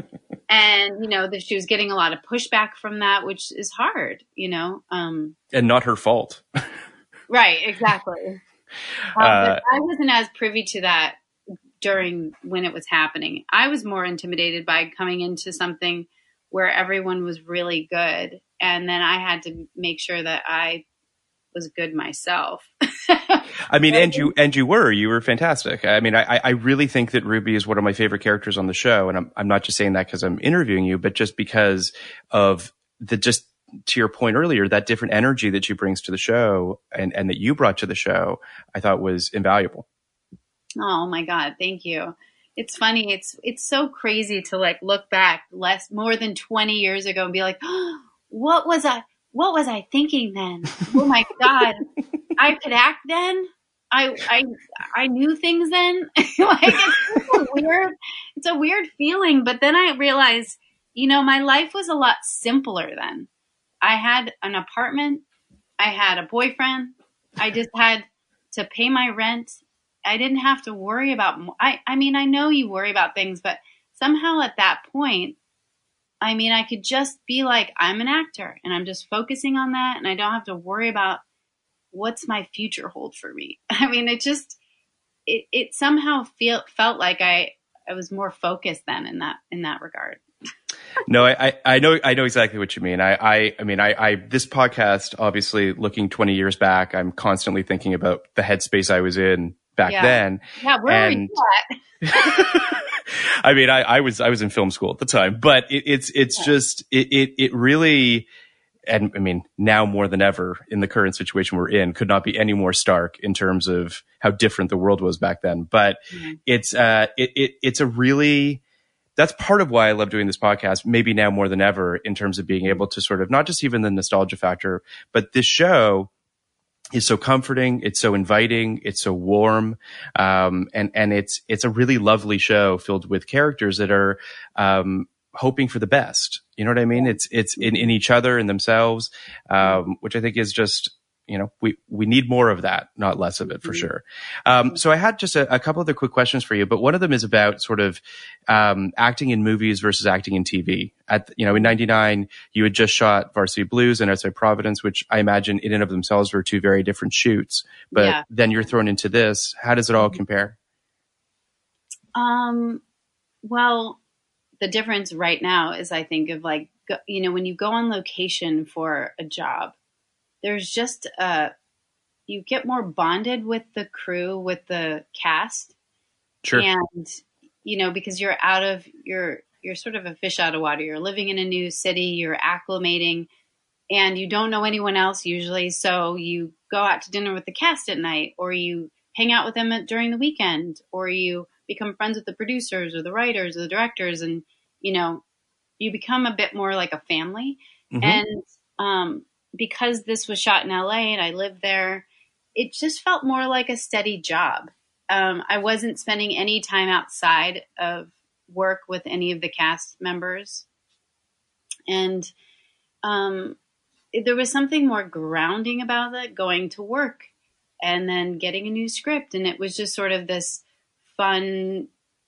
[SPEAKER 7] And, that she was getting a lot of pushback from that, which is hard,
[SPEAKER 4] And not her fault.
[SPEAKER 7] Right, exactly. But I wasn't as privy to that when it was happening. I was more intimidated by coming into something where everyone was really good. And then I had to make sure that I was good myself.
[SPEAKER 4] I mean, and you were fantastic. I mean, I really think that Ruby is one of my favorite characters on the show. And I'm not just saying that because I'm interviewing you, but just because of just to your point earlier, that different energy that she brings to the show and that you brought to the show, I thought was invaluable.
[SPEAKER 7] Oh my God. Thank you. It's funny. It's so crazy to look back more than 20 years ago and be like, oh, what was I thinking then? Oh my God. I could act then. I knew things then. It's a weird feeling. But then I realized, my life was a lot simpler then. I had an apartment. I had a boyfriend. I just had to pay my rent. I didn't have to worry about, I mean, I know you worry about things, but somehow at that point, I mean, I could just be like, I'm an actor and I'm just focusing on that. And I don't have to worry about what's my future hold for me. I mean, it somehow felt like I was more focused then in that regard.
[SPEAKER 4] No, I know exactly what you mean. I mean, this podcast, obviously looking 20 years back, I'm constantly thinking about the headspace I was in back then.
[SPEAKER 7] Yeah. Where were you at?
[SPEAKER 4] I mean, I was in film school at the time, but it really, and I mean, now more than ever in the current situation we're in, could not be any more stark in terms of how different the world was back then. But it's a really, that's part of why I love doing this podcast, maybe now more than ever, in terms of being able to sort of, not just even the nostalgia factor, but this show is so comforting. It's so inviting. It's so warm. And it's a really lovely show filled with characters that are, hoping for the best. You know what I mean? It's in each other and themselves, which I think is just, we need more of that, not less of it for sure. So I had just a couple other quick questions for you, but one of them is about sort of, acting in movies versus acting in TV. In 99, you had just shot Varsity Blues and Outside Providence, which I imagine in and of themselves were two very different shoots, but then you're thrown into this. How does it all compare?
[SPEAKER 7] Well, the difference right now is I think of when you go on location for a job, there's just you get more bonded with the crew, with the cast.
[SPEAKER 4] Sure.
[SPEAKER 7] And, because you're sort of a fish out of water. You're living in a new city, you're acclimating, and you don't know anyone else usually. So you go out to dinner with the cast at night, or you hang out with them during the weekend, or you become friends with the producers or the writers or the directors. And, you become a bit more like a family. Mm-hmm. And, because this was shot in LA and I lived there, it just felt more like a steady job. I wasn't spending any time outside of work with any of the cast members. And there was something more grounding about it, going to work and then getting a new script. And it was just sort of this fun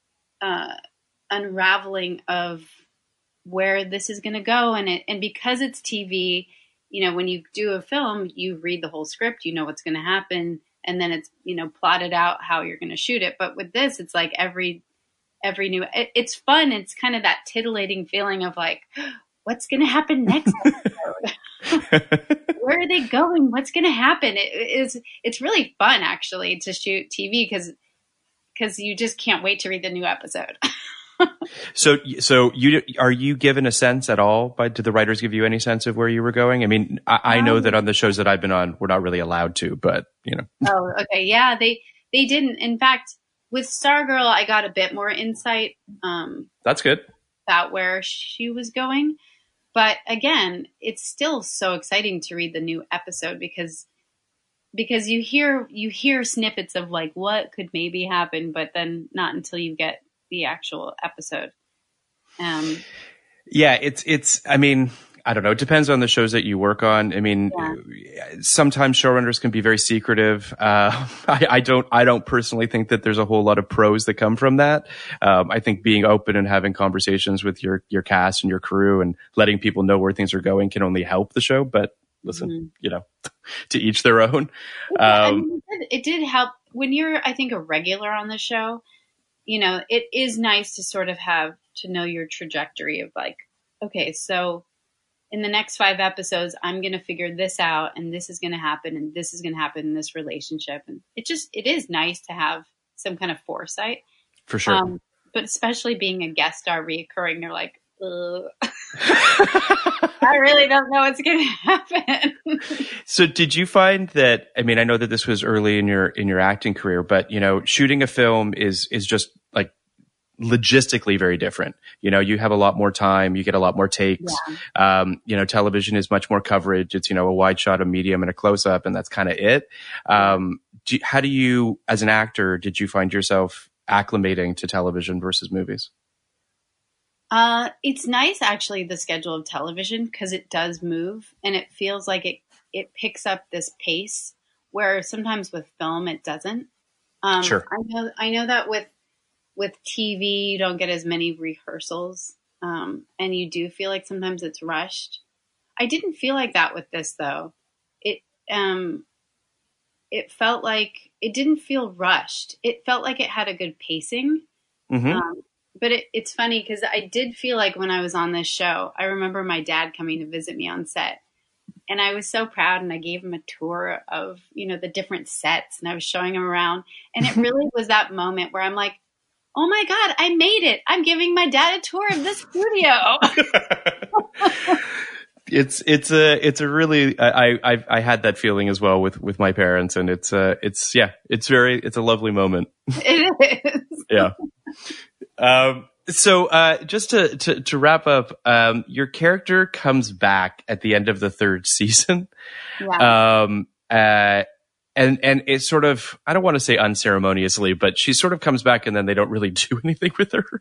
[SPEAKER 7] unraveling of where this is going to go. And because it's TV, when you do a film, you read the whole script, you know what's going to happen, and then it's, plotted out how you're going to shoot it. But with this, it's like every new, it's fun. It's kind of that titillating feeling of like, what's going to happen next episode? Where are they going? What's going to happen? It's really fun actually to shoot TV because you just can't wait to read the new episode.
[SPEAKER 4] So are you given a sense at all? Did the writers give you any sense of where you were going? I mean, I know that on the shows that I've been on, we're not really allowed to, but
[SPEAKER 7] Oh, okay. Yeah, they didn't. In fact, with Stargirl, I got a bit more insight.
[SPEAKER 4] That's good. About
[SPEAKER 7] where she was going. But again, it's still so exciting to read the new episode because you hear snippets of like what could maybe happen, but then not until you get the actual episode.
[SPEAKER 4] Yeah, it's, I mean, I don't know. It depends on the shows that you work on. I mean, sometimes showrunners can be very secretive. I don't personally think that there's a whole lot of pros that come from that. I think being open and having conversations with your cast and your crew and letting people know where things are going can only help the show. But listen, to each their own.
[SPEAKER 7] It did help when you're, I think, a regular on the show. It is nice to sort of have to know your trajectory of like, okay, so in the next 5 episodes, I'm going to figure this out, and this is going to happen, and this is going to happen in this relationship. And it is nice to have some kind of foresight.
[SPEAKER 4] For sure.
[SPEAKER 7] But especially being a guest star reoccurring, you're like, I really don't know what's going to happen.
[SPEAKER 4] So did you find that, I mean, I know that this was early in your acting career, but, shooting a film is just like logistically very different. You have a lot more time, you get a lot more takes. Yeah. Television is much more coverage. It's, a wide shot, a medium, and a close up, and that's kind of it. How do you, as an actor, did you find yourself acclimating to television versus movies?
[SPEAKER 7] It's nice, actually, the schedule of television, because it does move, and it feels like it picks up this pace where sometimes with film it doesn't.
[SPEAKER 4] Sure.
[SPEAKER 7] I know that with TV you don't get as many rehearsals, and you do feel like sometimes it's rushed. I didn't feel like that with this though. It felt like it didn't feel rushed. It felt like it had a good pacing. Mm-hmm. But it's funny because I did feel like when I was on this show, I remember my dad coming to visit me on set, and I was so proud, and I gave him a tour of, the different sets, and I was showing him around, and it really was that moment where I'm like, oh my God, I made it. I'm giving my dad a tour of the studio.
[SPEAKER 4] It's a really, I had that feeling as well with my parents, and it's a lovely moment.
[SPEAKER 7] It is.
[SPEAKER 4] Yeah. So just to wrap up, your character comes back at the end of the 3rd season.
[SPEAKER 7] Yeah.
[SPEAKER 4] And it's sort of, I don't want to say unceremoniously, but she sort of comes back and then they don't really do anything with her.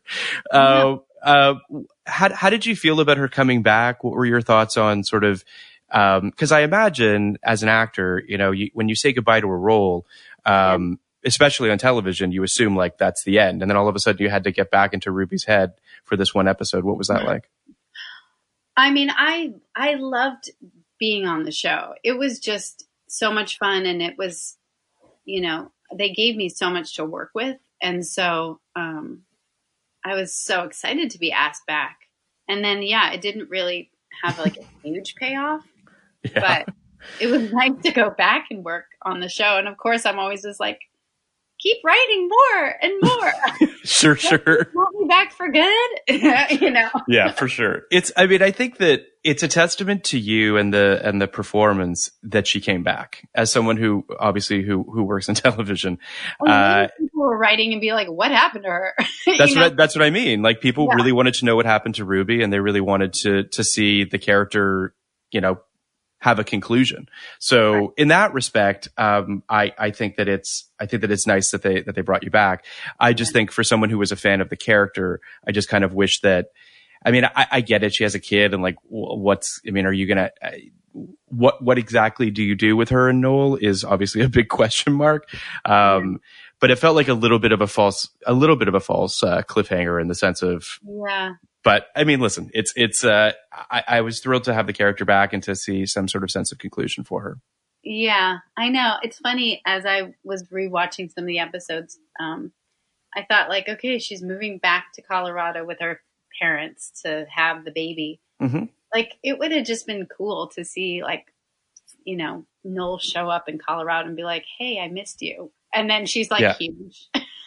[SPEAKER 4] How did you feel about her coming back? What were your thoughts on sort of, cause I imagine as an actor, when you say goodbye to a role, especially on television, you assume like that's the end. And then all of a sudden you had to get back into Ruby's head for this one episode. What was that like?
[SPEAKER 7] I mean, I loved being on the show. It was just so much fun. And it was, they gave me so much to work with. And so, I was so excited to be asked back. And then, it didn't really have like a huge payoff, but it was nice to go back and work on the show. And of course, I'm always just like, keep writing more and more.
[SPEAKER 4] Sure.
[SPEAKER 7] Want me back for good?
[SPEAKER 4] Yeah, for sure. I think that it's a testament to you and the performance that she came back as someone who obviously who works in television.
[SPEAKER 7] People were writing and be like, what happened to her?
[SPEAKER 4] That's what I mean. Like people really wanted to know what happened to Ruby, and they really wanted to see the character, have a conclusion. So in that respect, I think that it's nice that they brought you back. I just think for someone who was a fan of the character, I just kind of wish that, I get it. She has a kid, and like, are you going to, what exactly do you do with her and Noel is obviously a big question mark. But it felt like a little bit of a false cliffhanger in the sense of, But listen, I was thrilled to have the character back and to see some sort of sense of conclusion for her.
[SPEAKER 7] Yeah, I know. It's funny, as I was rewatching some of the episodes, I thought like, okay, she's moving back to Colorado with her parents to have the baby. Mm-hmm. Like it would have just been cool to see like, Noel show up in Colorado and be like, hey, I missed you. And then she's like huge.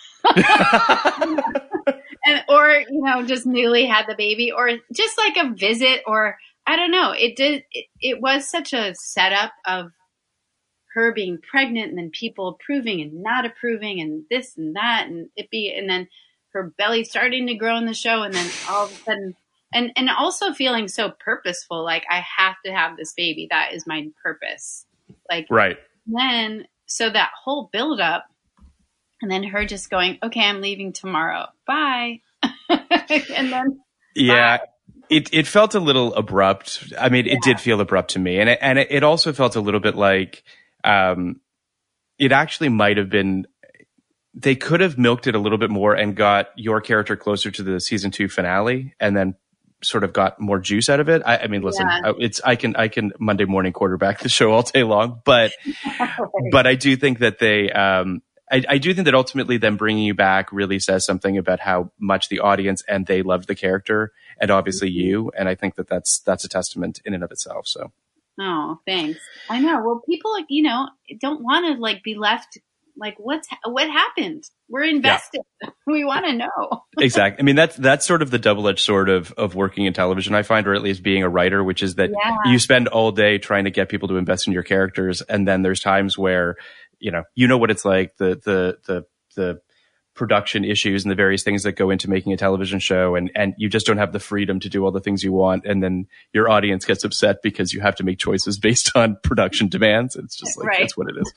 [SPEAKER 7] Or just newly had the baby, or just like a visit, or I don't know. It was such a setup of her being pregnant and then people approving and not approving and this and that and then her belly starting to grow in the show, and then all of a sudden and also feeling so purposeful, like I have to have this baby. That is my purpose. Like
[SPEAKER 4] right.
[SPEAKER 7] Then so that whole build up, and then her just going, okay, I'm leaving tomorrow. Bye. And then,
[SPEAKER 4] yeah, It felt a little abrupt. I mean, it did feel abrupt to me, and it also felt a little bit like it actually might have been. They could have milked it a little bit more and got your character closer to the season 2 finale, and then sort of got more juice out of it. I mean, listen, I can Monday morning quarterback the show all day long, but I do think that they. I do think that ultimately them bringing you back really says something about how much the audience and they loved the character, and obviously you. And I think that that's a testament in and of itself. So.
[SPEAKER 7] Oh, thanks. I know. Well, people, don't want to like be left like what happened. We're invested. Yeah. We want to know. Exactly.
[SPEAKER 4] I mean, that's sort of the double-edged sword of working in television, I find, or at least being a writer, which is that you spend all day trying to get people to invest in your characters, and then there's times where you know what it's like, the production issues and the various things that go into making a television show, and you just don't have the freedom to do all the things you want, and then your audience gets upset because you have to make choices based on production demands. It's just like that's what it is.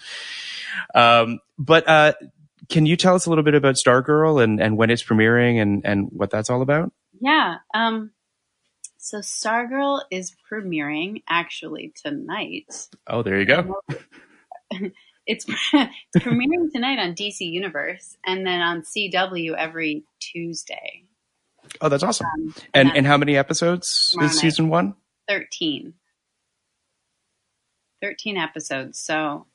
[SPEAKER 4] But can you tell us a little bit about Stargirl and when it's premiering and what that's all about?
[SPEAKER 7] Yeah. So Stargirl is premiering actually tonight.
[SPEAKER 4] Oh, there you go.
[SPEAKER 7] It's premiering tonight on DC Universe and then on CW every Tuesday.
[SPEAKER 4] Oh, that's awesome. And how many episodes is season 1?
[SPEAKER 7] 13. 13 episodes. So,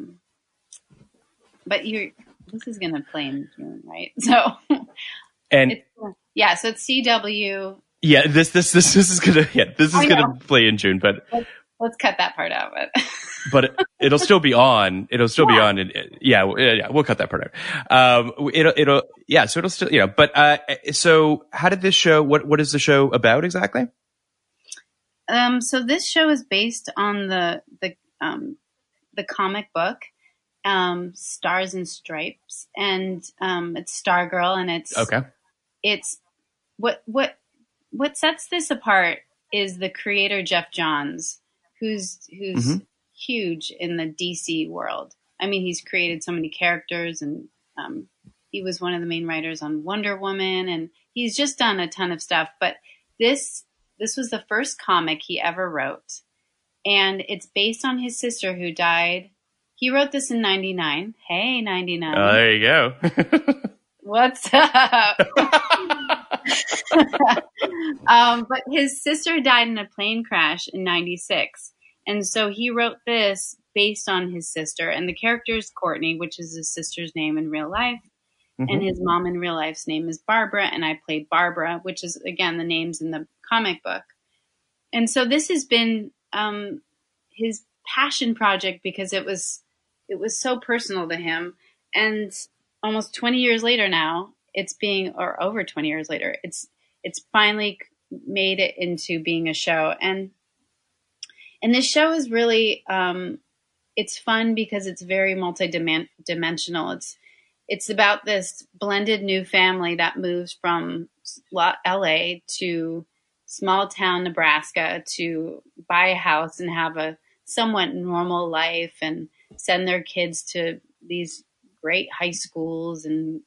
[SPEAKER 7] but this is going to play in June, right? So,
[SPEAKER 4] and
[SPEAKER 7] so it's CW.
[SPEAKER 4] Yeah, this is gonna play in June, but
[SPEAKER 7] let's cut that part out.
[SPEAKER 4] But it'll still be on. It'll still be on. We'll cut that part out. So it'll still, But so how did this show? What is the show about exactly?
[SPEAKER 7] So this show is based on the comic book. Stars and Stripes, and it's Stargirl, and it's what sets this apart is the creator Jeff Johns, who's huge in the DC world. I mean, he's created so many characters, and he was one of the main writers on Wonder Woman, and he's just done a ton of stuff. But this was the first comic he ever wrote, and it's based on his sister who died. He wrote this in 99. Hey, 99.
[SPEAKER 4] Oh, there you go.
[SPEAKER 7] What's up? But his sister died in a plane crash in 96. And so he wrote this based on his sister. And the character is Courtney, which is his sister's name in real life. Mm-hmm. And his mom in real life's name is Barbara. And I played Barbara, which is, again, the names in the comic book. And so this has been his passion project because it was so personal to him. And almost 20 years later now, or over 20 years later, it's finally made it into being a show. And this show is really, it's fun because it's very multi-dimensional. It's about this blended new family that moves from LA to small town Nebraska to buy a house and have a somewhat normal life and send their kids to these great high schools, and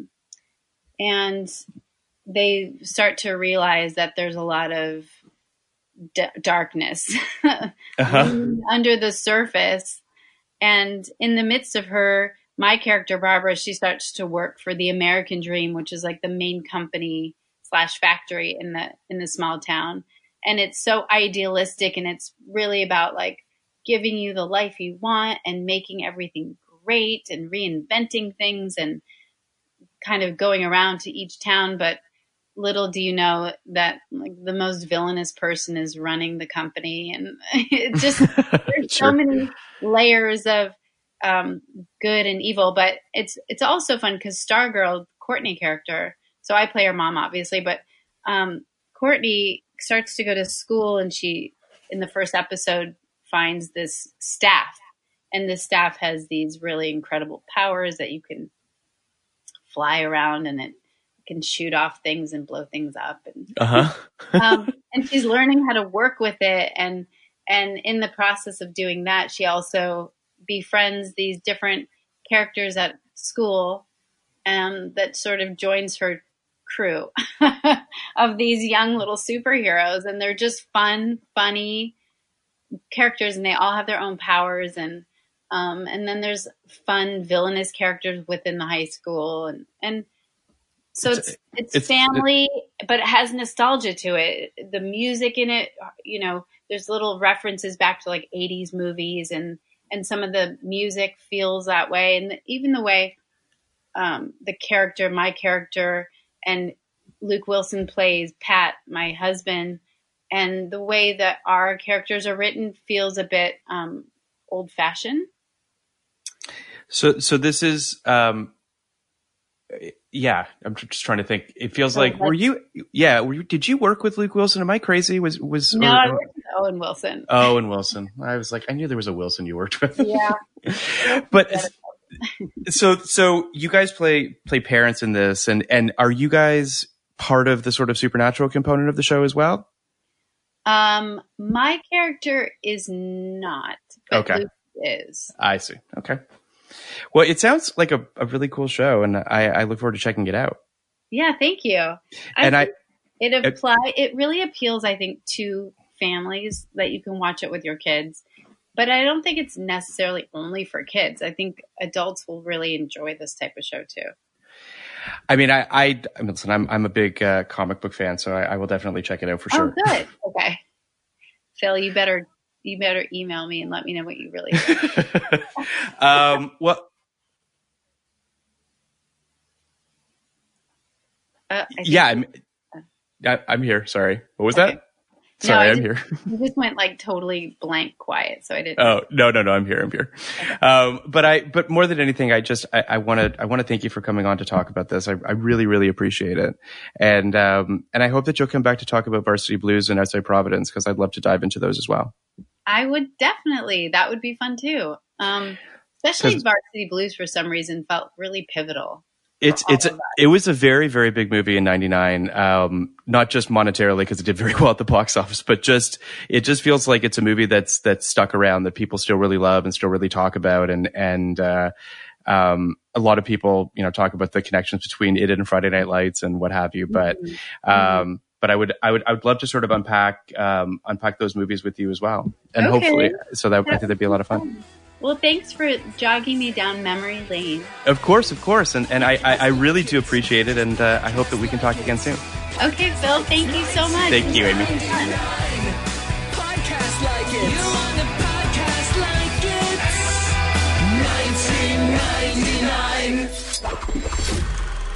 [SPEAKER 7] they start to realize that there's a lot of darkness under the surface. And in the midst of my character Barbara, she starts to work for the American Dream, which is like the main company / factory in the small town. And it's so idealistic, and it's really about like giving you the life you want and making everything great and reinventing things and kind of going around to each town. But little do you know that like the most villainous person is running the company. And it just, there's so many layers of good and evil, but it's also fun because Stargirl, Courtney character, so I play her mom obviously, but Courtney starts to go to school, and she, in the first episode, finds this staff, and this staff has these really incredible powers that you can fly around, and it can shoot off things and blow things up, and and she's learning how to work with it, and in the process of doing that, she also befriends these different characters at school, that sort of joins her crew of these young little superheroes, and they're just fun, funny characters, and they all have their own powers, and then there's fun villainous characters within the high school, and so it's family, but it has nostalgia to it. The music in it, you know, there's little references back to like 80s movies, and some of the music feels that way, and even the way my character, and Luke Wilson plays Pat, my husband, and the way that our characters are written feels a bit old-fashioned.
[SPEAKER 4] So this is, I'm just trying to think. It feels like, did you work with Luke Wilson? Am I crazy?
[SPEAKER 7] No, I worked with Owen Wilson.
[SPEAKER 4] Owen Wilson. I was like, I knew there was a Wilson you worked with.
[SPEAKER 7] Yeah.
[SPEAKER 4] But so you guys play parents in this, and are you guys part of the sort of supernatural component of the show as well?
[SPEAKER 7] My character is not, but
[SPEAKER 4] okay.
[SPEAKER 7] Luke is.
[SPEAKER 4] I see. Okay. Well, it sounds like a really cool show, and I look forward to checking it out.
[SPEAKER 7] Yeah, thank you. It really appeals, I think, to families that you can watch it with your kids. But I don't think it's necessarily only for kids. I think adults will really enjoy this type of show too.
[SPEAKER 4] I mean, listen, I'm a big comic book fan, so I will definitely check it out for sure.
[SPEAKER 7] Oh, good. Okay. Phil, you better email me and let me know what you really think.
[SPEAKER 4] Well, I'm here. Sorry. What was that? Sorry, I'm here.
[SPEAKER 7] You just went like totally blank quiet, so I didn't.
[SPEAKER 4] Oh, no, I'm here. Okay. But more than anything, I want to thank you for coming on to talk about this. I really, really appreciate it. And I hope that you'll come back to talk about Varsity Blues and Outside Providence, because I'd love to dive into those as well.
[SPEAKER 7] I would definitely. That would be fun too. Especially Varsity Blues for some reason felt really pivotal.
[SPEAKER 4] It was a very, very big movie in '99. Not just monetarily because it did very well at the box office, but it just feels like it's a movie that's stuck around, that people still really love and still really talk about. And a lot of people, you know, talk about the connections between it and Friday Night Lights and what have you. But I would love to sort of unpack those movies with you as well. And hopefully, I think that'd be a lot of fun.
[SPEAKER 7] Well, thanks for jogging me down memory lane.
[SPEAKER 4] Of course. And I really do appreciate it. And I hope that we can talk again soon.
[SPEAKER 7] Okay, Phil. Thank you so much.
[SPEAKER 4] Thank you, Amy.
[SPEAKER 3] Podcast like it. You want a podcast like it? 1999.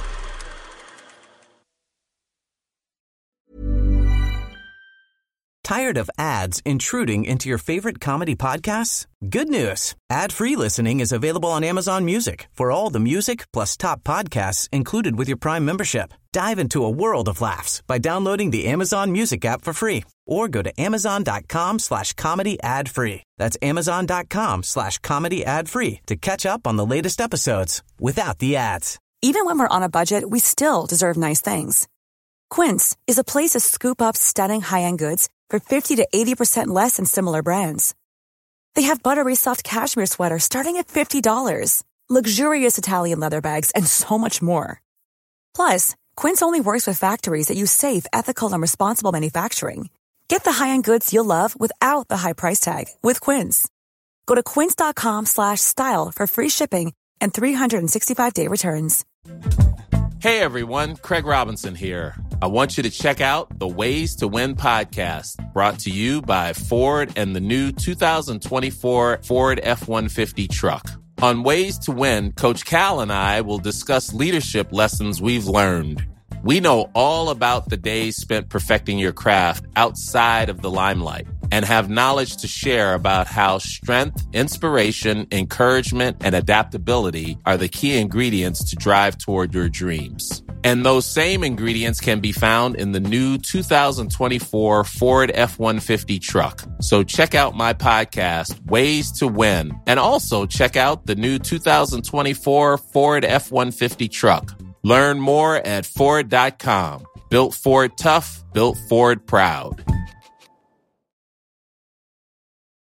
[SPEAKER 8] Tired of ads intruding into your favorite comedy podcasts? Good news. Ad-free listening is available on Amazon Music for all the music plus top podcasts included with your Prime membership. Dive into a world of laughs by downloading the Amazon Music app for free, or go to amazon.com/comedy ad-free. That's amazon.com/comedy ad-free to catch up on the latest episodes without the ads.
[SPEAKER 6] Even when we're on a budget, we still deserve nice things. Quince is a place to scoop up stunning high-end goods for 50 to 80% less than similar brands. They have buttery soft cashmere sweaters starting at $50, luxurious Italian leather bags, and so much more. Plus, Quince only works with factories that use safe, ethical, and responsible manufacturing. Get the high-end goods you'll love without the high price tag with Quince. Go to quince.com/style for free shipping and 365-day returns.
[SPEAKER 9] Hey everyone, Craig Robinson here. I want you to check out the Ways to Win podcast, brought to you by Ford and the new 2024 Ford F-150 truck. On Ways to Win, Coach Cal and I will discuss leadership lessons we've learned. We know all about the days spent perfecting your craft outside of the limelight and have knowledge to share about how strength, inspiration, encouragement, and adaptability are the key ingredients to drive toward your dreams. And those same ingredients can be found in the new 2024 Ford F-150 truck. So check out my podcast, Ways to Win, and also check out the new 2024 Ford F-150 truck. Learn more at Ford.com. Built Ford tough, built Ford proud.